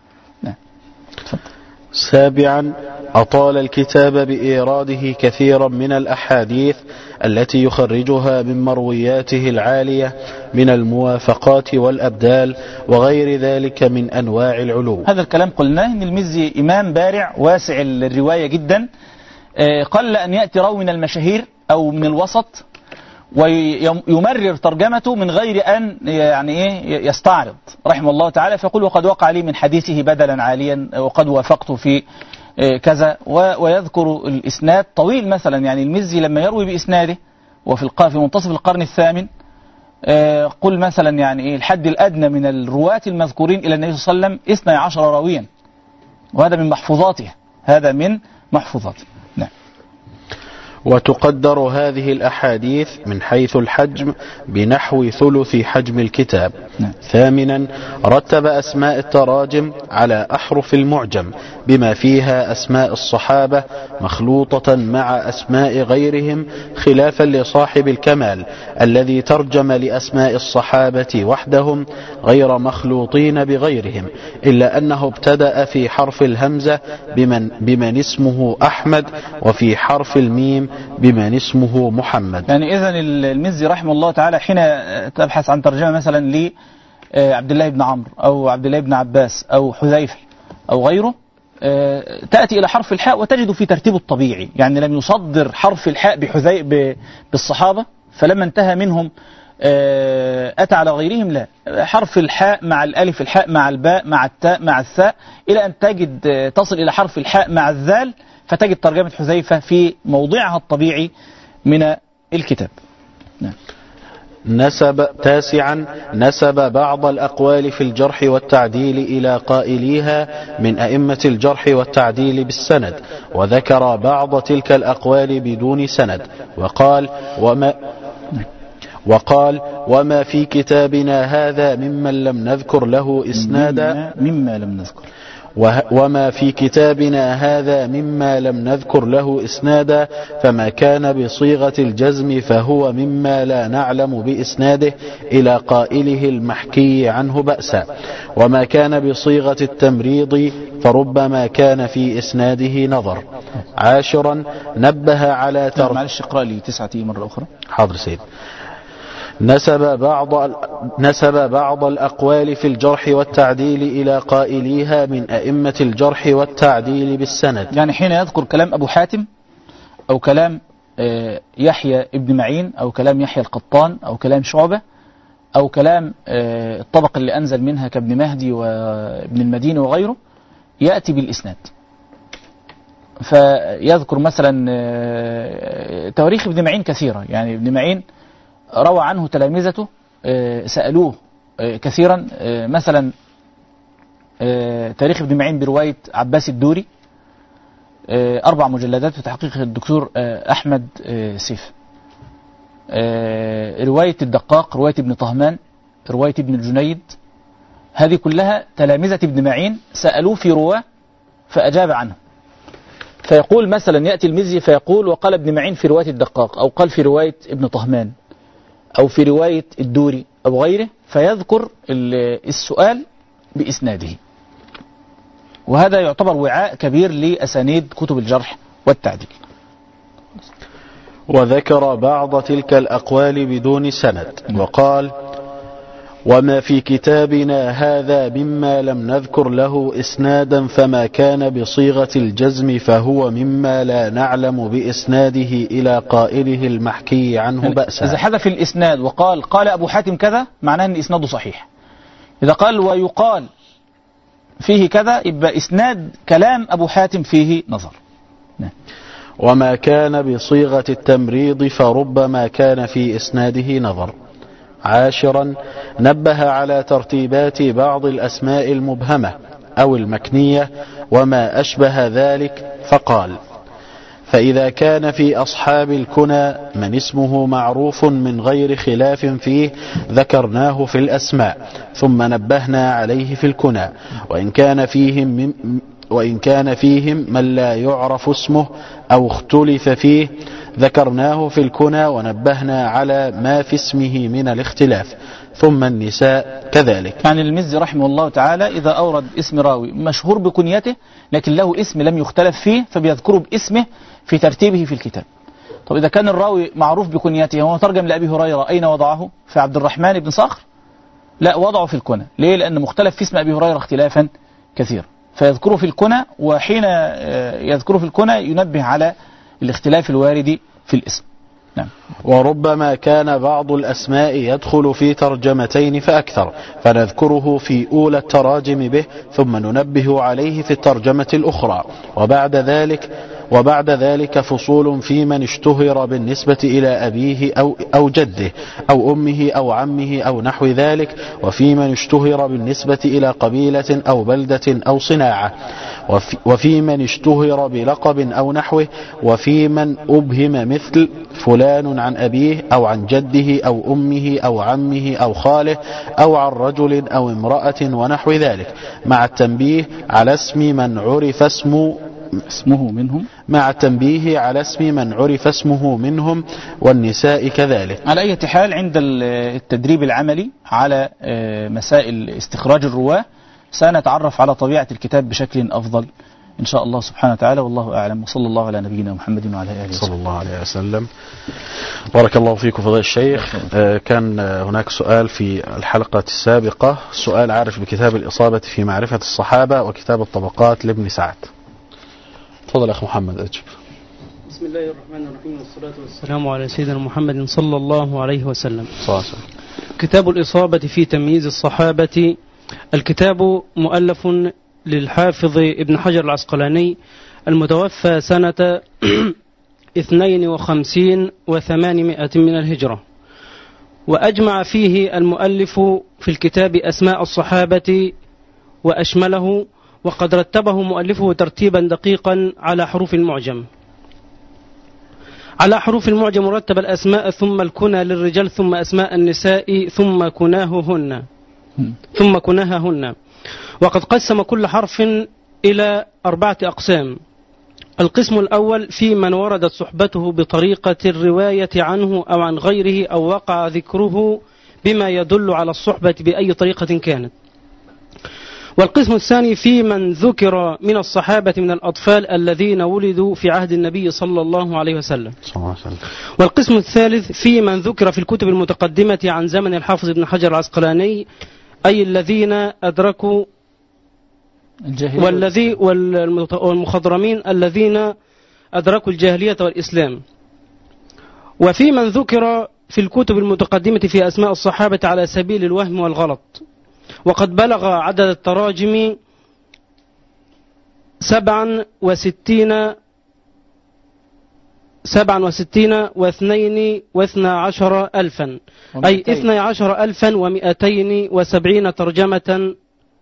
[SPEAKER 1] سابعا أطال الكتاب بإيراده كثيرا من الأحاديث التي يخرجها من مروياته العالية من الموافقات والأبدال وغير ذلك من أنواع العلوم.
[SPEAKER 2] هذا الكلام قلناه أن المزي إمام بارع واسع الرواية جدا، قل أن يأتي راوي من المشاهير أو من الوسط ويمرر ترجمته من غير أن يستعرض رحمه الله تعالى، فيقول وقد وقع لي من حديثه بدلا عاليا وقد وافقته في كذا، ويذكر الإسناد طويل. مثلا يعني المزي لما يروي بإسناده وفي منتصف القرن الثامن، قل مثلا يعني الحد الأدنى من الرواة المذكورين إلى النبي صلى الله عليه وسلم 12 راويا، وهذا من محفوظاته، هذا من محفوظاته. نعم.
[SPEAKER 1] وتقدر هذه الأحاديث من حيث الحجم بنحو ثلث حجم الكتاب. ثامنا رتب أسماء التراجم على أحرف المعجم بما فيها أسماء الصحابة مخلوطة مع أسماء غيرهم، خلافا لصاحب الكمال الذي ترجم لأسماء الصحابة وحدهم غير مخلوطين بغيرهم، إلا أنه ابتدأ في حرف الهمزة بمن اسمه أحمد، وفي حرف الميم بمن اسمه محمد.
[SPEAKER 2] يعني إذن المزي رحمه الله تعالى حين تبحث عن ترجمة مثلا لعبد الله بن عمرو أو عبد الله بن عباس أو حذيفة أو غيره، تأتي إلى حرف الحاء وتجد في ترتيبه الطبيعي، يعني لم يصدر حرف الحاء بالصحابة فلما انتهى منهم أتى على غيرهم، لا، حرف الحاء مع الألف، الحاء مع الباء مع التاء مع الثاء، إلى أن تجد تصل إلى حرف الحاء مع الذال، فتجد ترجمة حذيفة في موضعها الطبيعي من الكتاب.
[SPEAKER 1] تاسعا نسب بعض الأقوال في الجرح والتعديل إلى قائليها من أئمة الجرح والتعديل بالسند، وذكر بعض تلك الأقوال بدون سند، وقال وما في كتابنا هذا ممن لم نذكر له إسنادا وما في كتابنا هذا مما لم نذكر له إسنادا، فما كان بصيغة الجزم فهو مما لا نعلم بإسناده إلى قائله المحكي عنه بأسا، وما كان بصيغة التمريض فربما كان في إسناده نظر. عاشرا نبه على
[SPEAKER 2] معلش اقرأ لي 9 مرة أخرى.
[SPEAKER 1] حاضر سيد. نسب بعض الأقوال في الجرح والتعديل إلى قائليها من أئمة الجرح والتعديل بالسند،
[SPEAKER 2] يعني حين يذكر كلام أبو حاتم أو كلام يحيى ابن معين أو كلام يحيى القطان أو كلام شعبة أو كلام الطبق اللي أنزل منها كابن مهدي وابن المديني وغيره، يأتي بالإسناد. فيذكر مثلا تواريخ ابن معين كثيرة، يعني ابن معين روى عنه تلامذته سألوه كثيرا، مثلا تاريخ ابن معين برواية عباس الدوري 4 مجلدات في تحقيق الدكتور أحمد سيف، رواية الدقاق، رواية ابن طهمان، رواية ابن الجنيد، هذه كلها تلامذة ابن معين سألوه في رواه فأجاب عنه. فيقول مثلا يأتي المزي فيقول وقال ابن معين في رواية الدقاق، أو قال في رواية ابن طهمان، أو في رواية الدوري أو غيره، فيذكر السؤال بإسناده، وهذا يعتبر وعاء كبير لأسانيد كتب الجرح والتعديل.
[SPEAKER 1] وذكر بعض تلك الأقوال بدون سند، وقال وما في كتابنا هذا مما لم نذكر له إسنادا فما كان بصيغة الجزم فهو مما لا نعلم بإسناده إلى قائله المحكي عنه بأسا.
[SPEAKER 2] إذا حذف الإسناد وقال قال أبو حاتم كذا معناه أن إسناده صحيح. إذا قال ويقال فيه كذا يبقى إسناد كلام أبو حاتم فيه نظر.
[SPEAKER 1] وما كان بصيغة التمريض فربما كان في إسناده نظر. عاشرا نبه على ترتيبات بعض الأسماء المبهمة أو المكنية وما أشبه ذلك، فقال فإذا كان في أصحاب الكنى من اسمه معروف من غير خلاف فيه ذكرناه في الأسماء ثم نبهنا عليه في الكنى، وإن كان فيهم وإن كان فيهم من لا يعرف اسمه أو اختلف فيه ذكرناه في الكنى ونبهنا على ما في اسمه من الاختلاف. ثم النساء كذلك.
[SPEAKER 2] يعني المزي رحمه الله تعالى إذا أورد اسم راوي مشهور بكنيته لكن له اسم لم يختلف فيه فبيذكره باسمه في ترتيبه في الكتاب. طب إذا كان الراوي معروف بكنيته هو ترجم لأبي هريرة أين وضعه؟ في عبد الرحمن بن صخر؟ لا، وضعه في الكنى. ليه؟ لأن مختلف في اسم أبي هريرة اختلافا كثيرا فيذكره في الكنى، وحين يذكره في الكنى ينبه على الاختلاف الوارد في الاسم. نعم.
[SPEAKER 1] وربما كان بعض الأسماء يدخل في ترجمتين فأكثر فنذكره في أولى التراجم به ثم ننبه عليه في الترجمة الأخرى. وبعد ذلك فصول في من اشتهر بالنسبة إلى أبيه أو جده أو أمه أو عمه أو نحو ذلك، وفي من اشتهر بالنسبة إلى قبيلة أو بلدة أو صناعة، وفي من اشتهر بلقب أو نحوه، وفي من أبهم مثل فلان عن أبيه أو عن جده أو أمه أو عمه أو خاله أو عن رجل أو امرأة ونحو ذلك، مع التنبيه على اسم من عرف اسمه منهم، مع التنبيه على اسم من عرف اسمه منهم، والنساء كذلك.
[SPEAKER 2] على أي حال عند التدريب العملي على مسائل استخراج الرواة سنتعرف على طبيعة الكتاب بشكل أفضل إن شاء الله سبحانه وتعالى، والله أعلم. وصلى الله على نبينا محمد وعلى آله وصحبه
[SPEAKER 1] صلى الله عليه وسلم. بارك الله فيكم فضيلة الشيخ. كان هناك سؤال في الحلقة السابقة، سؤال عارف بكتاب الإصابة في معرفة الصحابة وكتاب الطبقات لابن سعد. تفضل أخ محمد أجب.
[SPEAKER 3] بسم الله الرحمن الرحيم والصلاة والسلام على سيدنا محمد صلى الله عليه وسلم. كتاب الإصابة في تمييز الصحابة. الكتاب مؤلف للحافظ ابن حجر العسقلاني المتوفى سنة 52 و800 من الهجرة، وأجمع فيه المؤلف في الكتاب أسماء الصحابة وأشمله، وقد رتبه مؤلفه ترتيبا دقيقا على حروف المعجم. على حروف المعجم رتب الأسماء ثم الكنى للرجال ثم أسماء النساء ثم كناههن، وقد قسم كل حرف إلى 4 أقسام. القسم الأول في من وردت صحبته بطريقة الرواية عنه أو عن غيره أو وقع ذكره بما يدل على الصحبة بأي طريقة كانت. والقسم الثاني في من ذكر من الصحابة من الأطفال الذين ولدوا في عهد النبي صلى الله عليه وسلم. والقسم الثالث في من ذكر في الكتب المتقدمة عن زمن الحافظ ابن حجر العسقلاني، أي الذين أدركوا والمخضرمين الذين أدركوا الجاهلية والإسلام. وفي من ذكر في الكتب المتقدمة في أسماء الصحابة على سبيل الوهم والغلط. وقد بلغ عدد التراجم 67 و12 ألفا، أي 12,270 ترجمة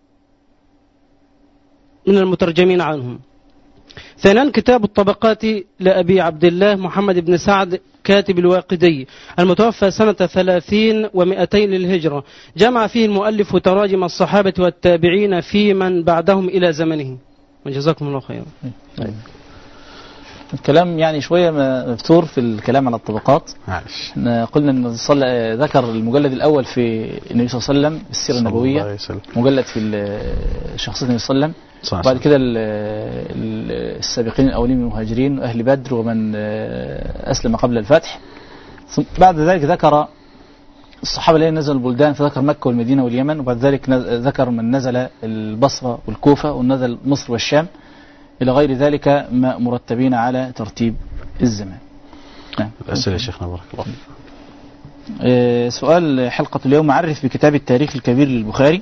[SPEAKER 3] من المترجمين عنهم. ثانيا كتاب الطبقات لأبي عبد الله محمد بن سعد كاتب الواقدي المتوفى سنة 30 و200 للهجرة، جمع فيه المؤلف تراجم الصحابة والتابعين في من بعدهم إلى زمنه. وجزاكم الله خيرا.
[SPEAKER 2] الكلام يعني شوية مفتور في الكلام على الطبقات. قلنا أن ذكر المجلد الأول في النبي صلى الله عليه وسلم السيرة النبوية، مجلد في شخصية النبي صلى الله عليه وسلم، وبعد كده السابقين الأولين من المهاجرين وأهل بدر ومن أسلم قبل الفتح. بعد ذلك ذكر الصحابة الذين نزلوا البلدان، فذكر مكة والمدينة واليمن، وبعد ذلك ذكر من نزل البصرة والكوفة ونزل مصر والشام إلى غير ذلك مرتبين على ترتيب الزمان.
[SPEAKER 1] الأسئلة يا شيخنا بارك الله فيك.
[SPEAKER 2] سؤال حلقة اليوم: عرف بكتاب التاريخ الكبير للبخاري.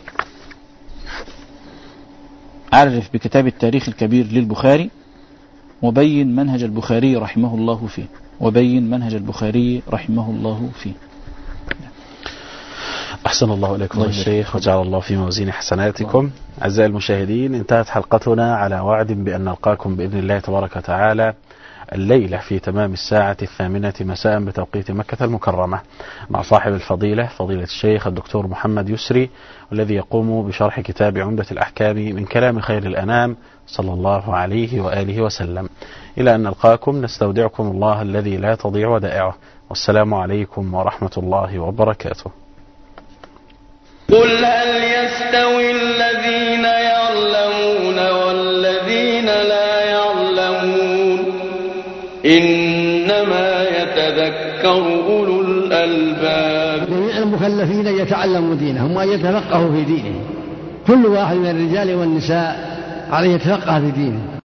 [SPEAKER 2] عرف بكتاب التاريخ الكبير للبخاري وبين منهج البخاري رحمه الله فيه. وبين منهج البخاري رحمه الله فيه.
[SPEAKER 1] أحسن الله إليكم الشيخ وجعل الله في موازين حسناتكم. أعزائي المشاهدين، انتهت حلقتنا على وعد بأن نلقاكم بإذن الله تبارك وتعالى الليلة في تمام الساعة 8 مساء بتوقيت مكة المكرمة مع صاحب الفضيلة فضيلة الشيخ الدكتور محمد يسري، والذي يقوم بشرح كتاب عمدة الأحكام من كلام خير الأنام صلى الله عليه وآله وسلم. إلى أن نلقاكم نستودعكم الله الذي لا تضيع ودائعه، والسلام عليكم ورحمة الله وبركاته.
[SPEAKER 4] قل هل يستوي الذين يعلمون والذين لا يعلمون إنما يتذكر أولو الألباب.
[SPEAKER 5] جميع المكلفين يتعلموا دينهم وأن يتفقهوا في دينهم، كل واحد من الرجال والنساء عليه يتفقه في دينه.